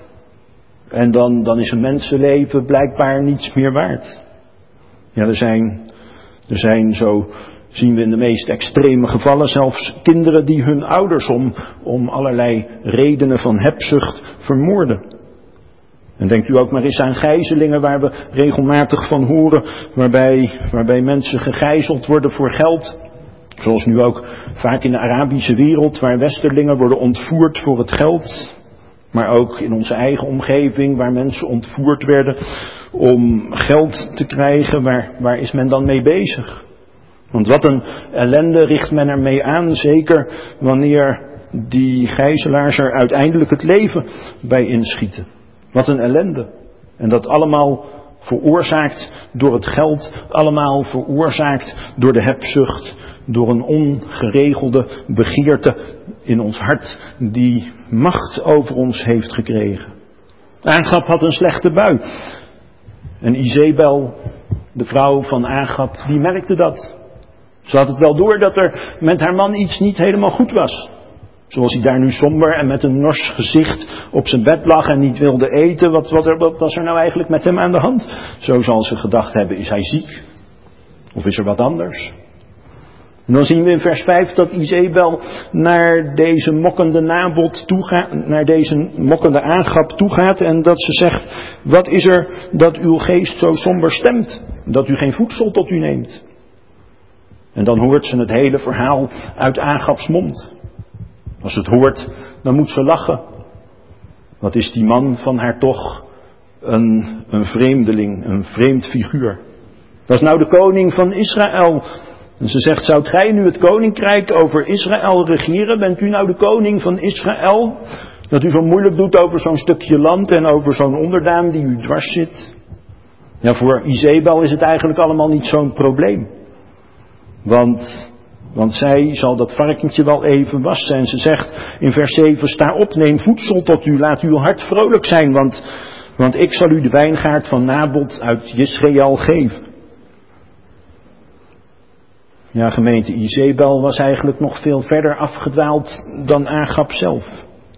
En dan, dan is een mensenleven blijkbaar niets meer waard. Ja, er zijn, er zijn zo, zien we in de meest extreme gevallen, zelfs kinderen die hun ouders om, om allerlei redenen van hebzucht vermoorden. En denkt u ook maar eens aan gijzelingen waar we regelmatig van horen, waarbij, waarbij mensen gegijzeld worden voor geld. Zoals nu ook vaak in de Arabische wereld, waar westerlingen worden ontvoerd voor het geld. Maar ook in onze eigen omgeving, waar mensen ontvoerd werden om geld te krijgen, waar, waar is men dan mee bezig? Want wat een ellende richt men ermee aan, zeker wanneer die gijzelaars er uiteindelijk het leven bij inschieten. Wat een ellende. En dat allemaal veroorzaakt door het geld, allemaal veroorzaakt door de hebzucht, door een ongeregelde begeerte in ons hart die macht over ons heeft gekregen. Agab had een slechte bui. En Izebel, de vrouw van Agab, die merkte dat. Ze had het wel door dat er met haar man iets niet helemaal goed was. Zoals hij daar nu somber en met een nors gezicht op zijn bed lag en niet wilde eten. Wat, wat, er, wat was er nou eigenlijk met hem aan de hand? Zo zal ze gedacht hebben, is hij ziek? Of is er wat anders? En dan zien we in vers vijf dat Izebel naar deze mokkende Nabot toegaat, naar deze mokkende Agab toegaat en dat ze zegt, wat is er dat uw geest zo somber stemt? Dat u geen voedsel tot u neemt? En dan hoort ze het hele verhaal uit Agabs mond. Als ze het hoort, dan moet ze lachen. Wat is die man van haar toch een, een vreemdeling, een vreemd figuur. Dat is nou de koning van Israël. En ze zegt, zou gij nu het koninkrijk over Israël regeren? Bent u nou de koning van Israël? Dat u zo moeilijk doet over zo'n stukje land en over zo'n onderdaan die u dwars zit. Ja, voor Izebel is het eigenlijk allemaal niet zo'n probleem. Want, want zij zal dat varkentje wel even wassen. En ze zegt in vers zeven, sta op, neem voedsel tot u, laat uw hart vrolijk zijn. Want, want ik zal u de wijngaard van Nabot uit Jezreel geven. Ja, gemeente, Izebel was eigenlijk nog veel verder afgedwaald dan Agab zelf.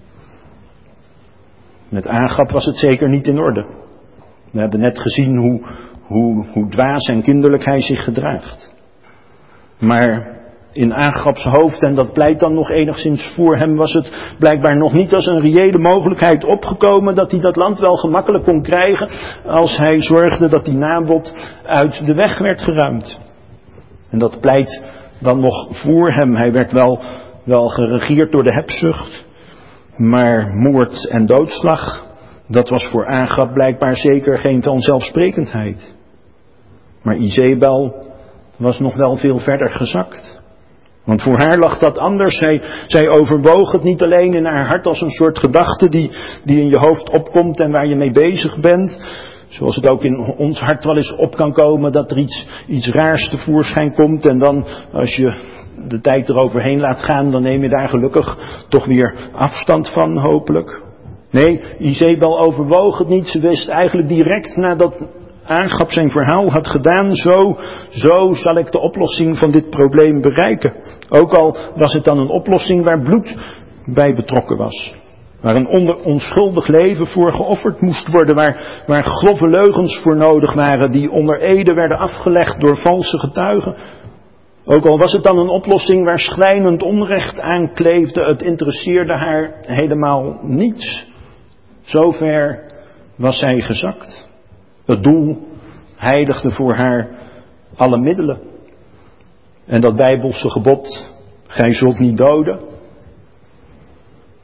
Met Agab was het zeker niet in orde. We hebben net gezien hoe, hoe, hoe dwaas en kinderlijk hij zich gedraagt. Maar in Agabs hoofd, en dat pleit dan nog enigszins voor hem, was het blijkbaar nog niet als een reële mogelijkheid opgekomen dat hij dat land wel gemakkelijk kon krijgen als hij zorgde dat die Nabot uit de weg werd geruimd. En dat pleit dan nog voor hem. Hij werd wel, wel geregeerd door de hebzucht, maar moord en doodslag, dat was voor Agab blijkbaar zeker geen vanzelfsprekendheid. Maar Izebel was nog wel veel verder gezakt. Want voor haar lag dat anders. Zij, zij overwoog het niet alleen in haar hart als een soort gedachte die, die in je hoofd opkomt en waar je mee bezig bent. Zoals het ook in ons hart wel eens op kan komen dat er iets, iets raars tevoorschijn komt. En dan als je de tijd eroverheen laat gaan, dan neem je daar gelukkig toch weer afstand van, hopelijk. Nee, Izebel overwoog het niet. Ze wist eigenlijk direct nadat Agab zijn verhaal had gedaan, zo, zo zal ik de oplossing van dit probleem bereiken. Ook al was het dan een oplossing waar bloed bij betrokken was. Waar een onder, onschuldig leven voor geofferd moest worden. Waar, waar grove leugens voor nodig waren die onder ede werden afgelegd door valse getuigen. Ook al was het dan een oplossing waar schrijnend onrecht aan kleefde. Het interesseerde haar helemaal niets. Zover was zij gezakt. Het doel heiligde voor haar alle middelen. En dat bijbelse gebod, gij zult niet doden,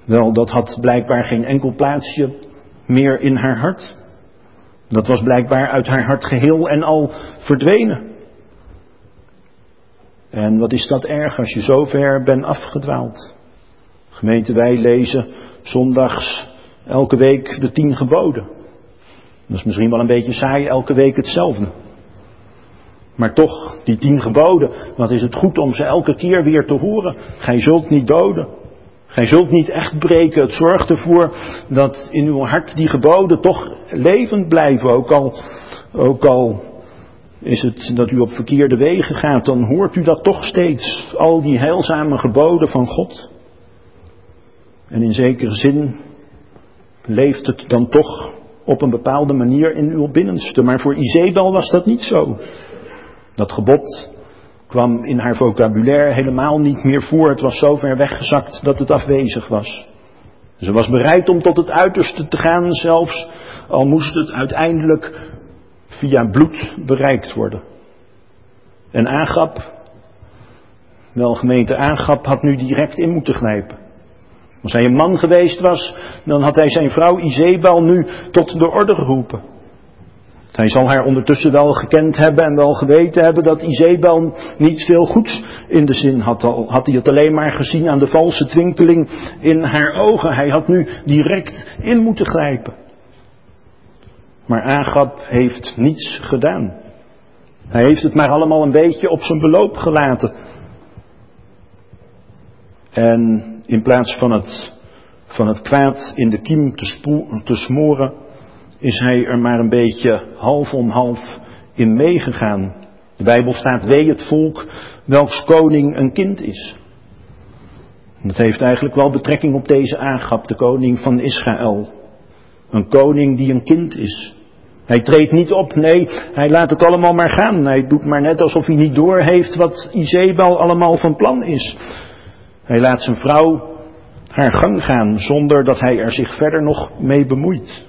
Wel, dat had blijkbaar geen enkel plaatsje meer in haar hart. Dat was blijkbaar uit haar hart geheel en al verdwenen. En wat is dat erg als je zo ver bent afgedwaald. Gemeente, wij lezen zondags elke week de tien geboden. Dat is misschien wel een beetje saai, elke week hetzelfde. Maar toch, die tien geboden, wat is het goed om ze elke keer weer te horen. Gij zult niet doden. Gij zult niet echt breken. Het zorgt ervoor dat in uw hart die geboden toch levend blijven. Ook al, ook al is het dat u op verkeerde wegen gaat, dan hoort u dat toch steeds. Al die heilzame geboden van God. En in zekere zin leeft het dan toch op een bepaalde manier in uw binnenste. Maar voor Izebel was dat niet zo. Dat gebod kwam in haar vocabulaire helemaal niet meer voor. Het was zo ver weggezakt dat het afwezig was. Ze was bereid om tot het uiterste te gaan, zelfs al moest het uiteindelijk via bloed bereikt worden. En Agab, wel gemeente, Agab had nu direct in moeten grijpen. Als hij een man geweest was, dan had hij zijn vrouw Izebel nu tot de orde geroepen. Hij zal haar ondertussen wel gekend hebben en wel geweten hebben dat Izebel niet veel goeds in de zin had. Al had hij het alleen maar gezien aan de valse twinkeling in haar ogen. Hij had nu direct in moeten grijpen. Maar Agab heeft niets gedaan. Hij heeft het maar allemaal een beetje op zijn beloop gelaten. En in plaats van het, van het kwaad in de kiem te, spo- te smoren, is hij er maar een beetje half om half in meegegaan. De Bijbel staat, wee het volk welks koning een kind is. En dat heeft eigenlijk wel betrekking op deze Agab, de koning van Israël. Een koning die een kind is. Hij treedt niet op, nee, hij laat het allemaal maar gaan. Hij doet maar net alsof hij niet doorheeft wat Izebel allemaal van plan is. Hij laat zijn vrouw haar gang gaan zonder dat hij er zich verder nog mee bemoeit.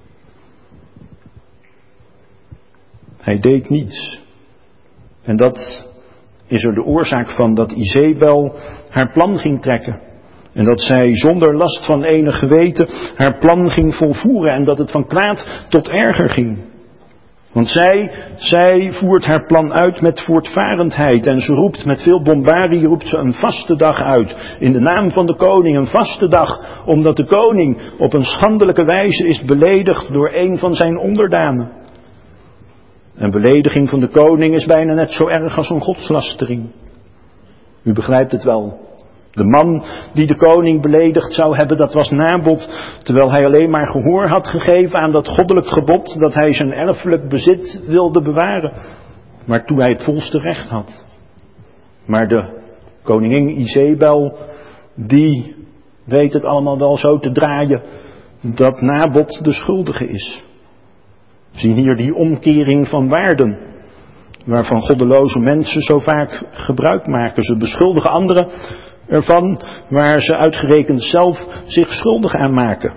Hij deed niets. En dat is er de oorzaak van dat Izebel haar plan ging trekken. En dat zij zonder last van enig geweten haar plan ging volvoeren. En dat het van kwaad tot erger ging. Want zij, zij voert haar plan uit met voortvarendheid. En ze roept met veel bombardie, roept ze een vaste dag uit. In de naam van de koning, een vaste dag. Omdat de koning op een schandelijke wijze is beledigd door een van zijn onderdanen. Een belediging van de koning is bijna net zo erg als een godslastering. U begrijpt het wel. De man die de koning beledigd zou hebben, dat was Nabot, terwijl hij alleen maar gehoor had gegeven aan dat goddelijk gebod dat hij zijn erfelijk bezit wilde bewaren, waartoe hij het volste recht had. Maar de koningin Izebel, die weet het allemaal wel zo te draaien dat Nabot de schuldige is. Zie hier die omkering van waarden, waarvan goddeloze mensen zo vaak gebruik maken. Ze beschuldigen anderen ervan waar ze uitgerekend zelf zich schuldig aan maken.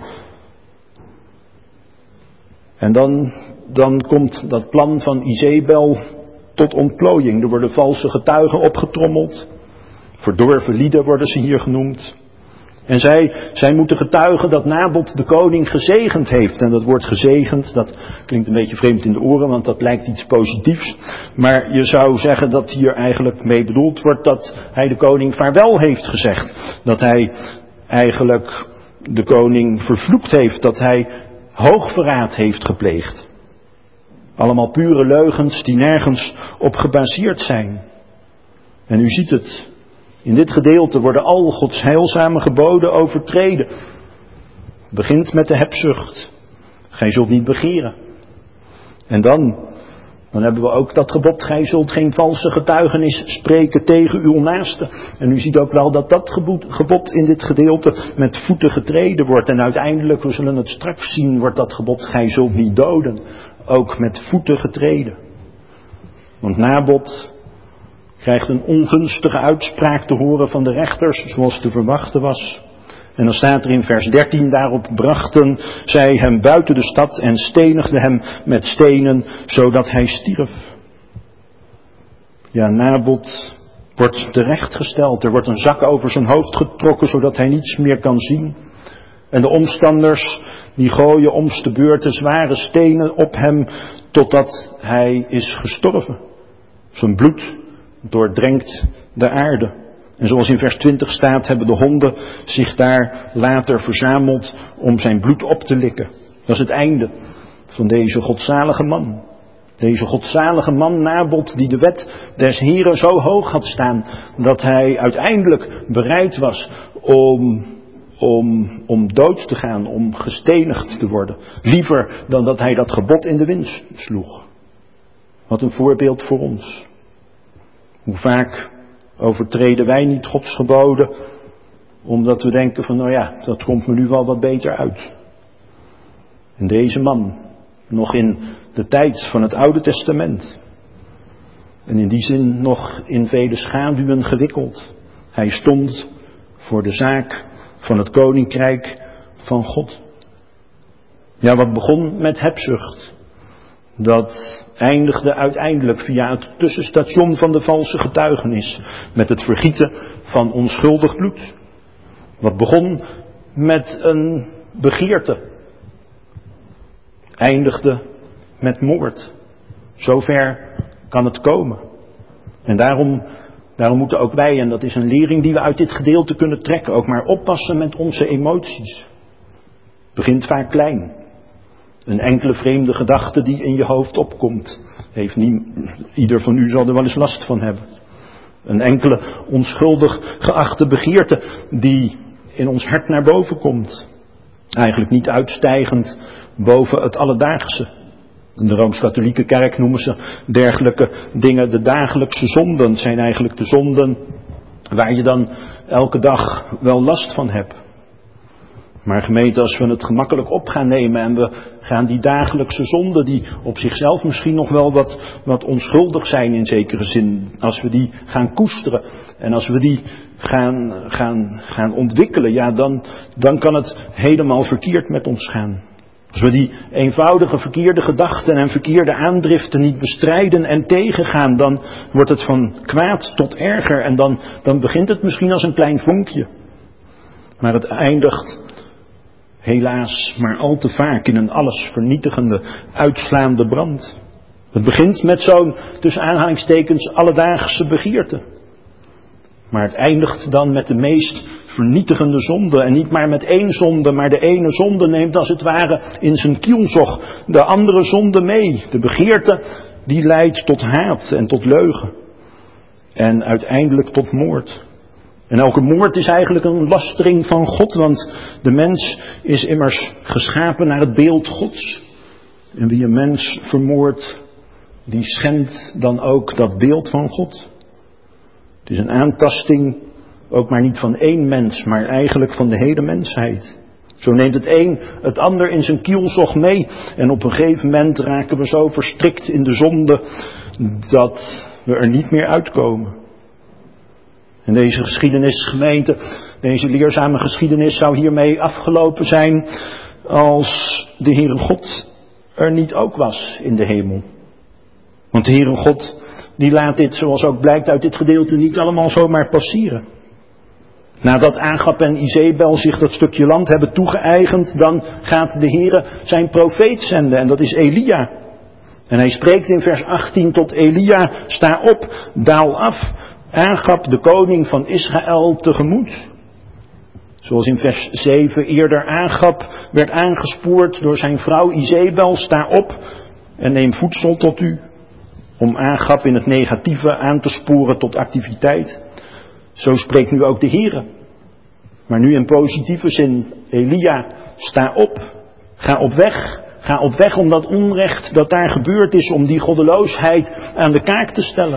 En dan, dan komt dat plan van Izebel tot ontplooiing. Er worden valse getuigen opgetrommeld. Verdorven lieden worden ze hier genoemd. En zij, zij moeten getuigen dat Nabot de koning gezegend heeft. En dat woord gezegend, dat klinkt een beetje vreemd in de oren, want dat lijkt iets positiefs. Maar je zou zeggen dat hier eigenlijk mee bedoeld wordt dat hij de koning vaarwel heeft gezegd. Dat hij eigenlijk de koning vervloekt heeft, dat hij hoogverraad heeft gepleegd. Allemaal pure leugens die nergens op gebaseerd zijn. En u ziet het. In dit gedeelte worden al Gods heilzame geboden overtreden. Het begint met de hebzucht. Gij zult niet begeren. En dan, dan hebben we ook dat gebod. Gij zult geen valse getuigenis spreken tegen uw naaste. En u ziet ook wel dat dat gebod in dit gedeelte met voeten getreden wordt. En uiteindelijk, we zullen het straks zien, wordt dat gebod. Gij zult niet doden. Ook met voeten getreden. Want Nabot krijgt een ongunstige uitspraak te horen van de rechters, zoals te verwachten was. En dan staat er in vers dertien, daarop brachten zij hem buiten de stad en stenigden hem met stenen, zodat hij stierf. Ja, Nabot wordt terechtgesteld. Er wordt een zak over zijn hoofd getrokken, zodat hij niets meer kan zien. En de omstanders die gooien om's de beurt zware stenen op hem totdat hij is gestorven. Zijn bloed doordrenkt de aarde. En zoals in vers twintig staat, hebben de honden zich daar later verzameld om zijn bloed op te likken. Dat is het einde van deze godzalige man. Deze godzalige man Nabot die de wet des Heren zo hoog had staan dat hij uiteindelijk bereid was om, om, om dood te gaan, om gestenigd te worden. Liever dan dat hij dat gebod in de wind sloeg. Wat een voorbeeld voor ons. Hoe vaak overtreden wij niet Gods geboden, omdat we denken van nou ja, dat komt me nu wel wat beter uit. En deze man, nog in de tijd van het Oude Testament, en in die zin nog in vele schaduwen gewikkeld, hij stond voor de zaak van het koninkrijk van God. Ja, wat begon met hebzucht, dat eindigde uiteindelijk via het tussenstation van de valse getuigenis met het vergieten van onschuldig bloed. Wat begon met een begeerte, eindigde met moord. Zover kan het komen. En daarom, daarom moeten ook wij, en dat is een lering die we uit dit gedeelte kunnen trekken, ook maar oppassen met onze emoties. Het begint vaak klein. Een enkele vreemde gedachte die in je hoofd opkomt. Heeft niet, ieder van u zal er wel eens last van hebben. Een enkele onschuldig geachte begeerte die in ons hart naar boven komt. Eigenlijk niet uitstijgend boven het alledaagse. In de Rooms-Katholieke kerk noemen ze dergelijke dingen de dagelijkse zonden. Het zijn eigenlijk de zonden waar je dan elke dag wel last van hebt. Maar gemeente, als we het gemakkelijk op gaan nemen en we gaan die dagelijkse zonden die op zichzelf misschien nog wel wat, wat onschuldig zijn in zekere zin, als we die gaan koesteren en als we die gaan, gaan, gaan ontwikkelen, ja dan, dan kan het helemaal verkeerd met ons gaan. Als we die eenvoudige verkeerde gedachten en verkeerde aandriften niet bestrijden en tegengaan, dan wordt het van kwaad tot erger en dan, dan begint het misschien als een klein vonkje. Maar het eindigt helaas maar al te vaak in een alles vernietigende, uitslaande brand. Het begint met zo'n, tussen aanhalingstekens, alledaagse begeerte. Maar het eindigt dan met de meest vernietigende zonde. En niet maar met één zonde, maar de ene zonde neemt als het ware in zijn kielzog de andere zonde mee. De begeerte die leidt tot haat en tot leugen. En uiteindelijk tot moord. En elke moord is eigenlijk een lastering van God, want de mens is immers geschapen naar het beeld Gods. En wie een mens vermoordt, die schendt dan ook dat beeld van God. Het is een aantasting, ook maar niet van één mens, maar eigenlijk van de hele mensheid. Zo neemt het een het ander in zijn kielzog mee. En op een gegeven moment raken we zo verstrikt in de zonde dat we er niet meer uitkomen. En deze geschiedenis, gemeente, deze leerzame geschiedenis zou hiermee afgelopen zijn als de Heere God er niet ook was in de hemel. Want de Heere God, die laat dit, zoals ook blijkt uit dit gedeelte, niet allemaal zomaar passeren. Nadat Agab en Izebel zich dat stukje land hebben toegeëigend, dan gaat de Heere zijn profeet zenden en dat is Elia. En hij spreekt in vers achttien tot Elia, sta op, daal af, Agab, de koning van Israël, tegemoet. Zoals in vers zeven eerder Agab werd aangespoord door zijn vrouw Izebel, sta op en neem voedsel tot u. Om Agab in het negatieve aan te sporen tot activiteit. Zo spreekt nu ook de Heere. Maar nu in positieve zin, Elia, sta op, ga op weg. Ga op weg om dat onrecht dat daar gebeurd is, om die goddeloosheid aan de kaak te stellen.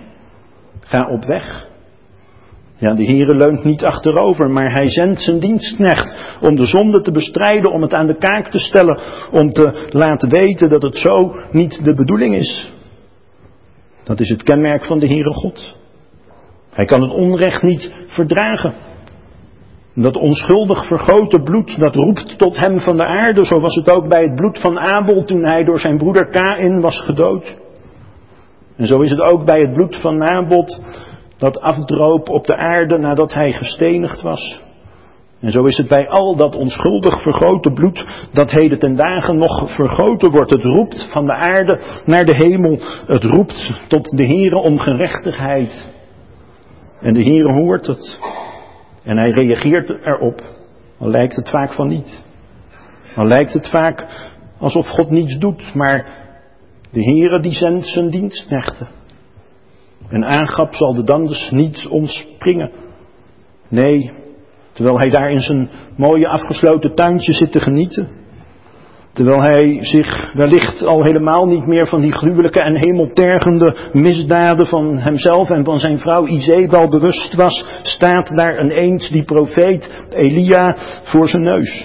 Ga op weg. Ja, de Heere leunt niet achterover, maar hij zendt zijn dienstknecht om de zonde te bestrijden, om het aan de kaak te stellen, om te laten weten dat het zo niet de bedoeling is. Dat is het kenmerk van de Heere God. Hij kan het onrecht niet verdragen. Dat onschuldig vergoten bloed, dat roept tot hem van de aarde. Zo was het ook bij het bloed van Abel toen hij door zijn broeder Kaïn was gedood. En zo is het ook bij het bloed van Nabot dat afdroop op de aarde nadat hij gestenigd was. En zo is het bij al dat onschuldig vergoten bloed dat heden ten dagen nog vergoten wordt. Het roept van de aarde naar de hemel. Het roept tot de Heere om gerechtigheid. En de Heere hoort het. En hij reageert erop. Al lijkt het vaak van niet. Al lijkt het vaak alsof God niets doet. Maar de Heere die zendt zijn dienstknechten. En Agab zal de dan dus niet ontspringen. Nee, terwijl hij daar in zijn mooie afgesloten tuintje zit te genieten. Terwijl hij zich wellicht al helemaal niet meer van die gruwelijke en hemeltergende misdaden van hemzelf en van zijn vrouw Izebel bewust was, staat daar ineens die profeet Elia voor zijn neus.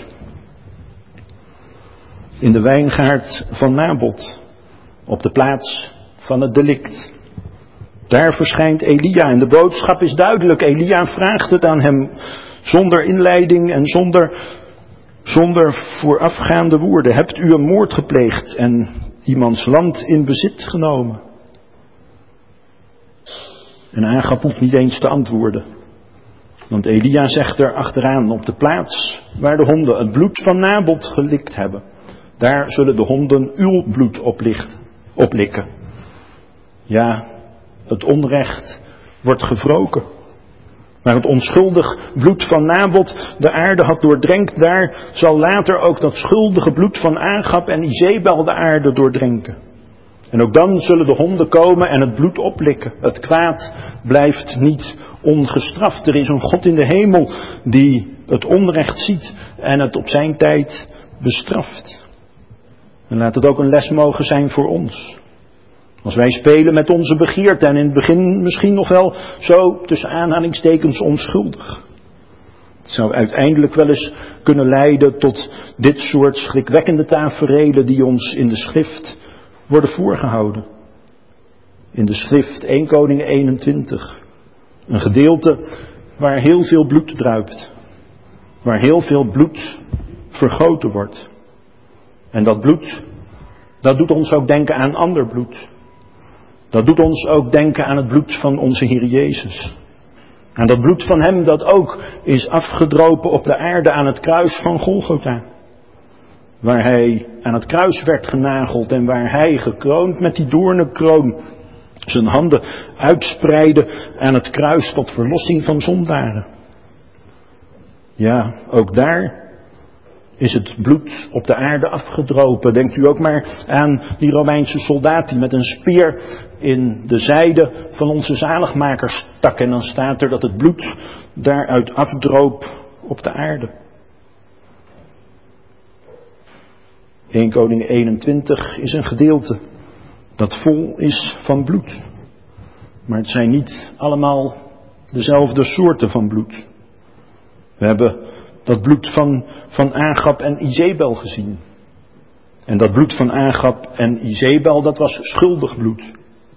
In de wijngaard van Nabot, op de plaats van het delict. Daar verschijnt Elia en de boodschap is duidelijk. Elia vraagt het aan hem zonder inleiding en zonder, zonder voorafgaande woorden. Hebt u een moord gepleegd en iemands land in bezit genomen? En Agab hoeft niet eens te antwoorden. Want Elia zegt er achteraan, op de plaats waar de honden het bloed van Nabot gelikt hebben, daar zullen de honden uw bloed oplichten, oplikken. Ja, het onrecht wordt gewroken. Maar het onschuldig bloed van Nabot de aarde had doordrenkt, daar zal later ook dat schuldige bloed van Agab en Izebel de aarde doordrenken. En ook dan zullen de honden komen en het bloed oplikken. Het kwaad blijft niet ongestraft. Er is een God in de hemel die het onrecht ziet en het op zijn tijd bestraft. En laat het ook een les mogen zijn voor ons. Als wij spelen met onze begeerte en in het begin misschien nog wel zo tussen aanhalingstekens onschuldig. Het zou uiteindelijk wel eens kunnen leiden tot dit soort schrikwekkende taferelen die ons in de schrift worden voorgehouden. In de schrift Eerste Koningen eenentwintig. Een gedeelte waar heel veel bloed druipt. Waar heel veel bloed vergoten wordt. En dat bloed, dat doet ons ook denken aan ander bloed. Dat doet ons ook denken aan het bloed van onze Heer Jezus. Aan dat bloed van hem dat ook is afgedropen op de aarde aan het kruis van Golgotha. Waar hij aan het kruis werd genageld en waar hij gekroond met die doornenkroon zijn handen uitspreidde aan het kruis tot verlossing van zondaren. Ja, ook daar is het bloed op de aarde afgedropen. Denkt u ook maar aan die Romeinse soldaat die met een speer in de zijde van onze zaligmaker stak. En dan staat er dat het bloed daaruit afdroop op de aarde. Eerste Koningen eenentwintig is een gedeelte dat vol is van bloed. Maar het zijn niet allemaal dezelfde soorten van bloed. We hebben dat bloed van, van Agab en Izebel gezien. En dat bloed van Agab en Izebel, dat was schuldig bloed.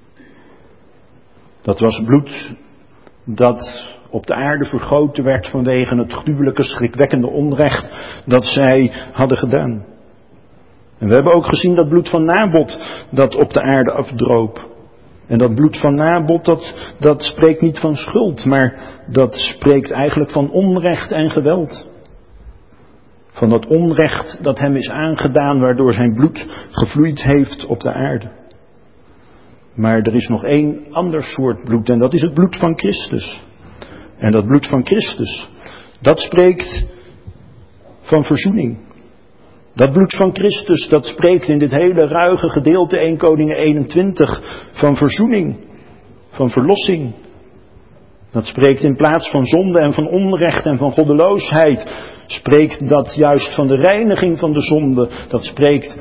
Dat was bloed dat op de aarde vergoten werd vanwege het gruwelijke, schrikwekkende onrecht dat zij hadden gedaan. En we hebben ook gezien dat bloed van Nabot dat op de aarde afdroop. En dat bloed van Nabot, dat, dat spreekt niet van schuld, maar dat spreekt eigenlijk van onrecht en geweld. Van dat onrecht dat hem is aangedaan, waardoor zijn bloed gevloeid heeft op de aarde. Maar er is nog één ander soort bloed en dat is het bloed van Christus. En dat bloed van Christus, dat spreekt van verzoening. Dat bloed van Christus, dat spreekt in dit hele ruige gedeelte Eerste Koningen eenentwintig van verzoening, van verlossing. Dat spreekt in plaats van zonde en van onrecht en van goddeloosheid, spreekt dat juist van de reiniging van de zonde. Dat spreekt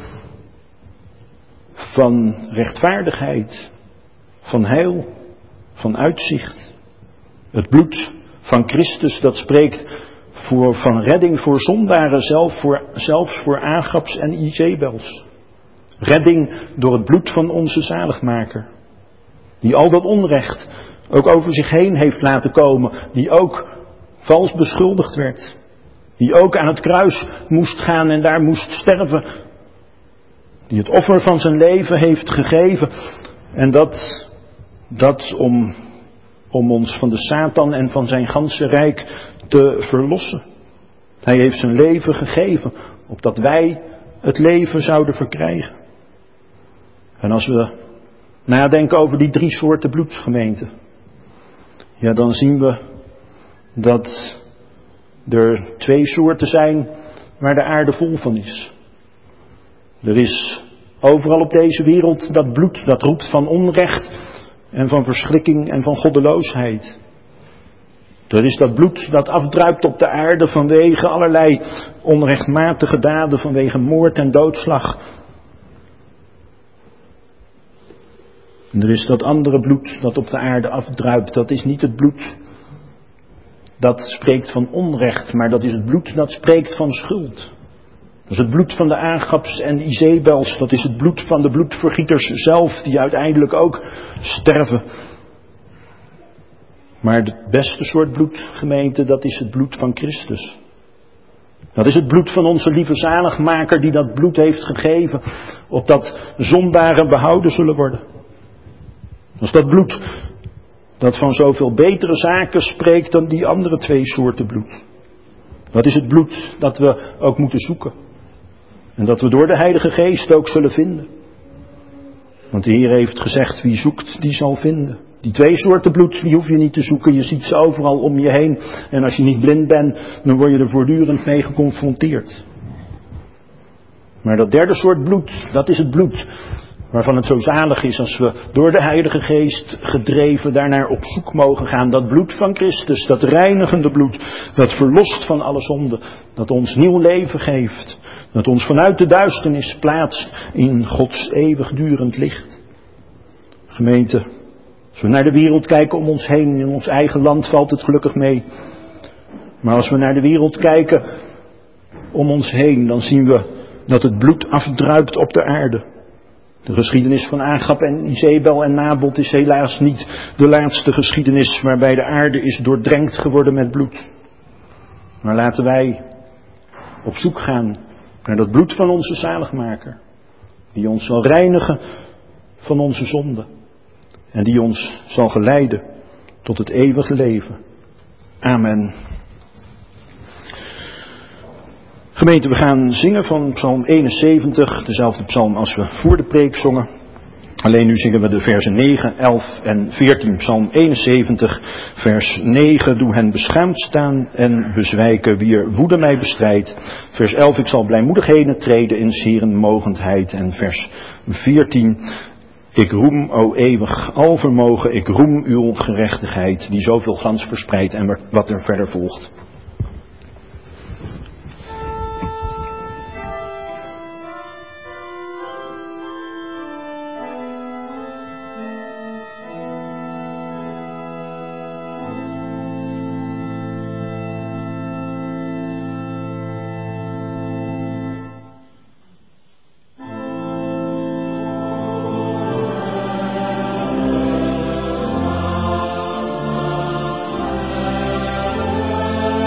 van rechtvaardigheid, van heil, van uitzicht. Het bloed van Christus, dat spreekt voor, van redding voor zondaren, zelf voor, zelfs voor Agabs en Izebels. Redding door het bloed van onze zaligmaker. Die al dat onrecht ook over zich heen heeft laten komen. Die ook vals beschuldigd werd. Die ook aan het kruis moest gaan en daar moest sterven. Die het offer van zijn leven heeft gegeven. En dat, dat om, om ons van de Satan en van zijn ganse rijk te verlossen. Hij heeft zijn leven gegeven, opdat wij het leven zouden verkrijgen. En als we nadenken over die drie soorten bloed, gemeente, ja, dan zien we dat er twee soorten zijn waar de aarde vol van is. Er is overal op deze wereld dat bloed dat roept van onrecht en van verschrikking en van goddeloosheid. Er is dat bloed dat afdruipt op de aarde vanwege allerlei onrechtmatige daden, vanwege moord en doodslag. En er is dat andere bloed dat op de aarde afdruipt. Dat is niet het bloed dat spreekt van onrecht, maar dat is het bloed dat spreekt van schuld. Dat is het bloed van de Agaps en Izebels. Dat is het bloed van de bloedvergieters zelf, die uiteindelijk ook sterven. Maar het beste soort bloed, gemeente, dat is het bloed van Christus. Dat is het bloed van onze lieve zaligmaker die dat bloed heeft gegeven, opdat zondaren behouden zullen worden. Dat is dat bloed dat van zoveel betere zaken spreekt dan die andere twee soorten bloed. Dat is het bloed dat we ook moeten zoeken. En dat we door de Heilige Geest ook zullen vinden. Want de Heer heeft gezegd, wie zoekt, die zal vinden. Die twee soorten bloed, die hoef je niet te zoeken. Je ziet ze overal om je heen. En als je niet blind bent, dan word je er voortdurend mee geconfronteerd. Maar dat derde soort bloed, dat is het bloed waarvan het zo zalig is als we door de Heilige Geest gedreven daarnaar op zoek mogen gaan. Dat bloed van Christus, dat reinigende bloed, dat verlost van alle zonde, dat ons nieuw leven geeft, dat ons vanuit de duisternis plaatst in Gods eeuwigdurend licht. Gemeente, als we naar de wereld kijken om ons heen, in ons eigen land valt het gelukkig mee. Maar als we naar de wereld kijken om ons heen, dan zien we dat het bloed afdruipt op de aarde. De geschiedenis van Agab en Izebel en Nabot is helaas niet de laatste geschiedenis waarbij de aarde is doordrenkt geworden met bloed. Maar laten wij op zoek gaan naar dat bloed van onze zaligmaker, die ons zal reinigen van onze zonden en die ons zal geleiden tot het eeuwige leven. Amen. Gemeente, we gaan zingen van psalm eenenzeventig, dezelfde psalm als we voor de preek zongen. Alleen nu zingen we de versen negen, elf en veertien. Psalm eenenzeventig, vers negen. Doe hen beschaamd staan en bezwijken wie er woede mij bestrijdt. Vers elf, ik zal blijmoedigheden treden in 's Heeren mogendheid. En vers veertien, ik roem, o eeuwig alvermogen, ik roem uw gerechtigheid, die zoveel glans verspreidt. En wat er verder volgt. Amen.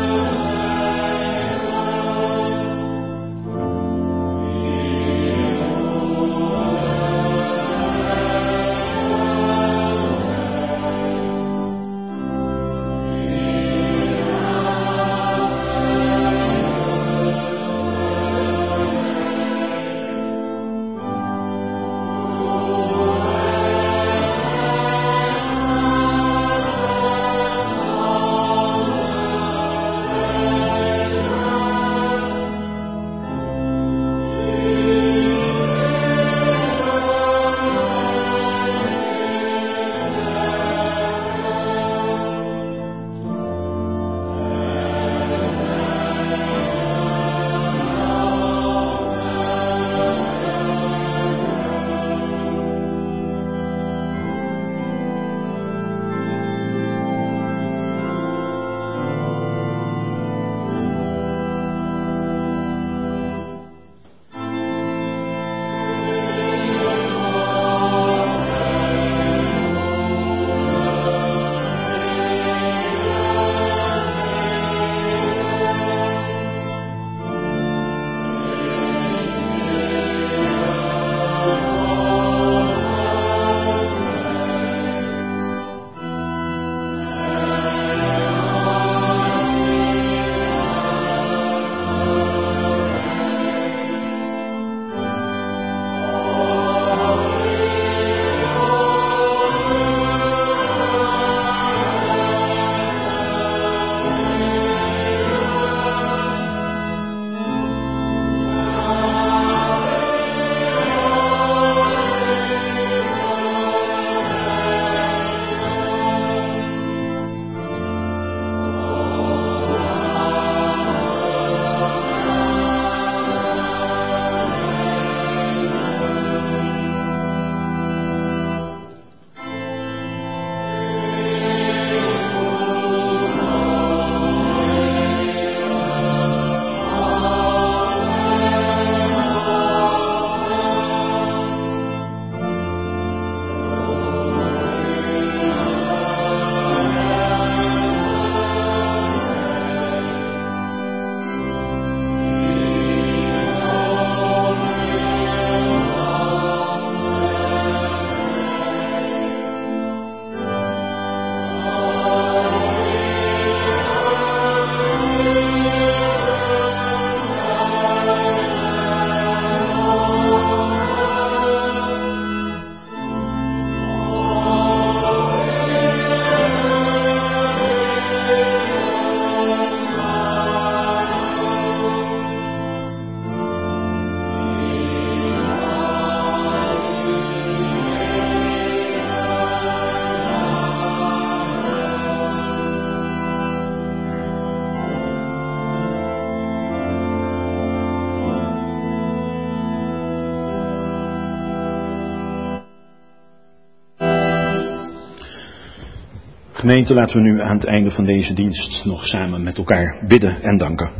Gemeente, laten we nu aan het einde van deze dienst nog samen met elkaar bidden en danken.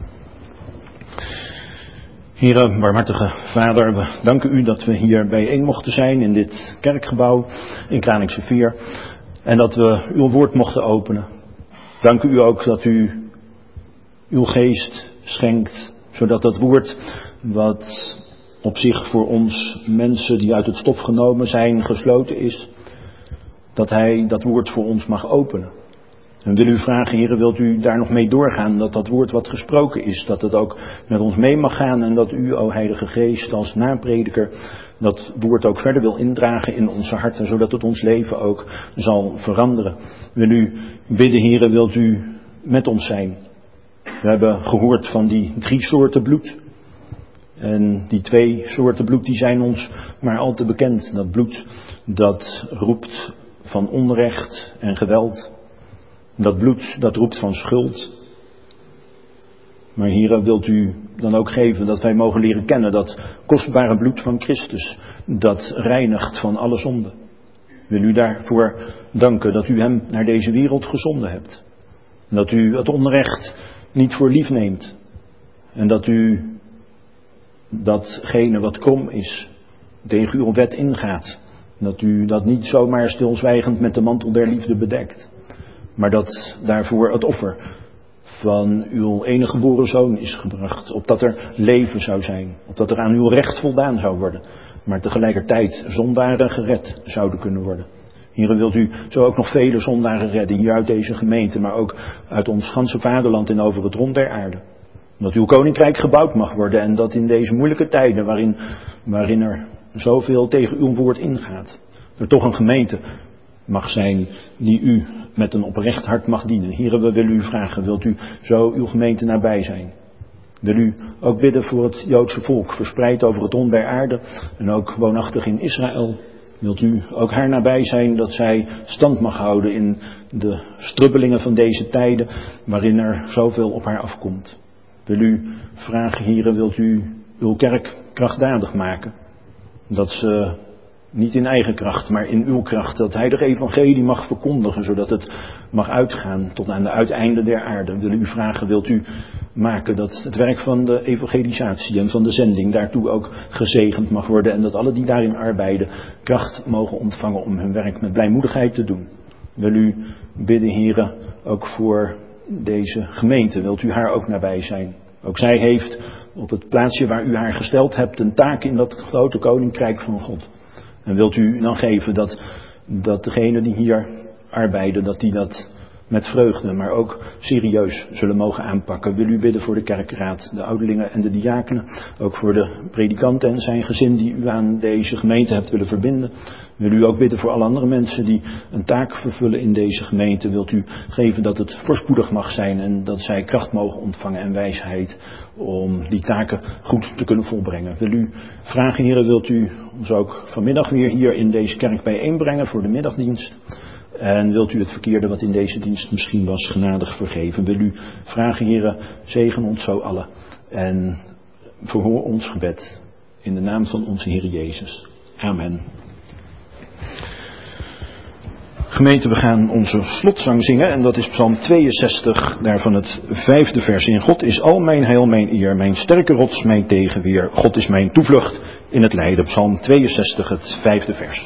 Heere, barmhartige Vader, we danken u dat we hier bijeen mochten zijn in dit kerkgebouw in Kralingse Veer en dat we uw woord mochten openen. Dank u ook dat u uw geest schenkt, zodat dat woord wat op zich voor ons mensen die uit het stof genomen zijn gesloten is, dat hij dat woord voor ons mag openen. En wil u vragen, Heere, wilt u daar nog mee doorgaan, dat dat woord wat gesproken is, dat het ook met ons mee mag gaan en dat u, o Heilige Geest, als naprediker, dat woord ook verder wil indragen in onze harten, zodat het ons leven ook zal veranderen. Wil u bidden, Heere, wilt u met ons zijn. We hebben gehoord van die drie soorten bloed. En die twee soorten bloed die zijn ons maar al te bekend. Dat bloed dat roept van onrecht en geweld. Dat bloed dat roept van schuld. Maar Heere, wilt u dan ook geven dat wij mogen leren kennen dat kostbare bloed van Christus. Dat reinigt van alle zonde. Wil u daarvoor danken dat u hem naar deze wereld gezonden hebt. En dat u het onrecht niet voor lief neemt. En dat u datgene wat krom is tegen uw wet ingaat. Dat u dat niet zomaar stilzwijgend met de mantel der liefde bedekt. Maar dat daarvoor het offer van uw enige geboren zoon is gebracht. Opdat er leven zou zijn. Opdat er aan uw recht voldaan zou worden. Maar tegelijkertijd zondaren gered zouden kunnen worden. Heere, wilt u zo ook nog vele zondaren redden. Hier uit deze gemeente. Maar ook uit ons ganse vaderland en over het rond der aarde. Dat uw koninkrijk gebouwd mag worden. En dat in deze moeilijke tijden waarin, waarin er zoveel tegen uw woord ingaat. Er toch een gemeente mag zijn die u met een oprecht hart mag dienen. Heere, we willen u vragen, wilt u zo uw gemeente nabij zijn? Wil u ook bidden voor het Joodse volk, verspreid over het rond der aarde en ook woonachtig in Israël? Wilt u ook haar nabij zijn dat zij stand mag houden in de strubbelingen van deze tijden waarin er zoveel op haar afkomt? Wil u vragen, Heere, wilt u uw kerk krachtdadig maken? Dat ze niet in eigen kracht, maar in uw kracht, dat heilige evangelie mag verkondigen, zodat het mag uitgaan tot aan de uiteinden der aarde. Wil u vragen, wilt u maken dat het werk van de evangelisatie en van de zending daartoe ook gezegend mag worden en dat alle die daarin arbeiden kracht mogen ontvangen om hun werk met blijmoedigheid te doen. Wil u bidden, Heere, ook voor deze gemeente, wilt u haar ook nabij zijn. Ook zij heeft op het plaatsje waar u haar gesteld hebt een taak in dat grote koninkrijk van God. En wilt u dan geven dat, dat degenen die hier arbeiden, dat die dat met vreugde, maar ook serieus zullen mogen aanpakken. Wil u bidden voor de kerkraad, de ouderlingen en de diakenen. Ook voor de predikant en zijn gezin die u aan deze gemeente hebt willen verbinden. Wil u ook bidden voor alle andere mensen die een taak vervullen in deze gemeente. Wilt u geven dat het voorspoedig mag zijn en dat zij kracht mogen ontvangen en wijsheid om die taken goed te kunnen volbrengen. Wil u vragen, Heere, wilt u ons ook vanmiddag weer hier in deze kerk bijeenbrengen voor de middagdienst? En wilt u het verkeerde wat in deze dienst misschien was genadig vergeven? Wil u vragen, Heere, zegen ons zo allen. En verhoor ons gebed. In de naam van onze Heer Jezus. Amen. Gemeente, we gaan onze slotzang zingen. En dat is Psalm tweeënzestig, daarvan het vijfde vers. In God is al mijn heil, mijn eer, mijn sterke rots, mijn tegenweer. God is mijn toevlucht in het lijden. Psalm tweeënzestig, het vijfde vers.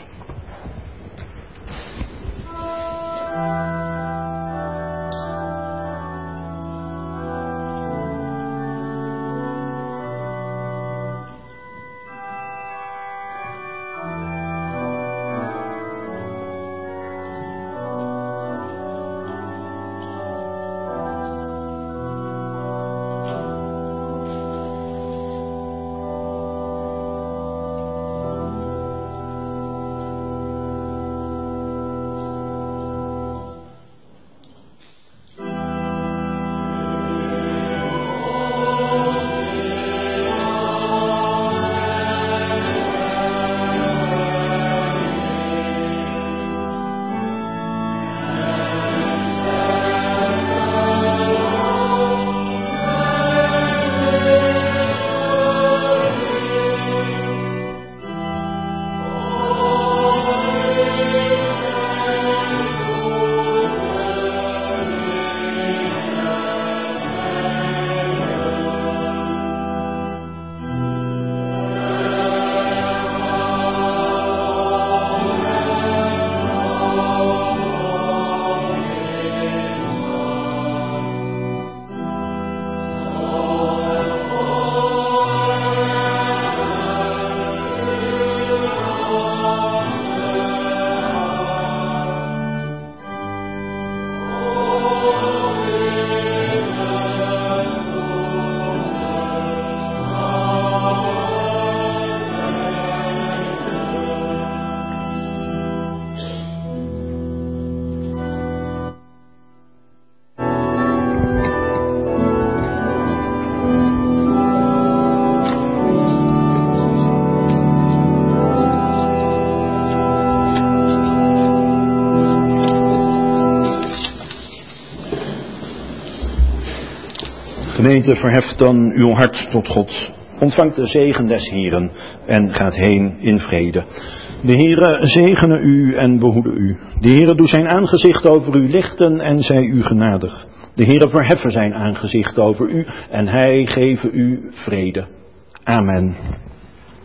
Gemeente, verheft dan uw hart tot God. Ontvangt de zegen des Heeren en gaat heen in vrede. De Heere zegene u en behoede u. De Heere doe zijn aangezicht over u lichten en zij u genadig. De Heere verheffen zijn aangezicht over u en hij geven u vrede. Amen.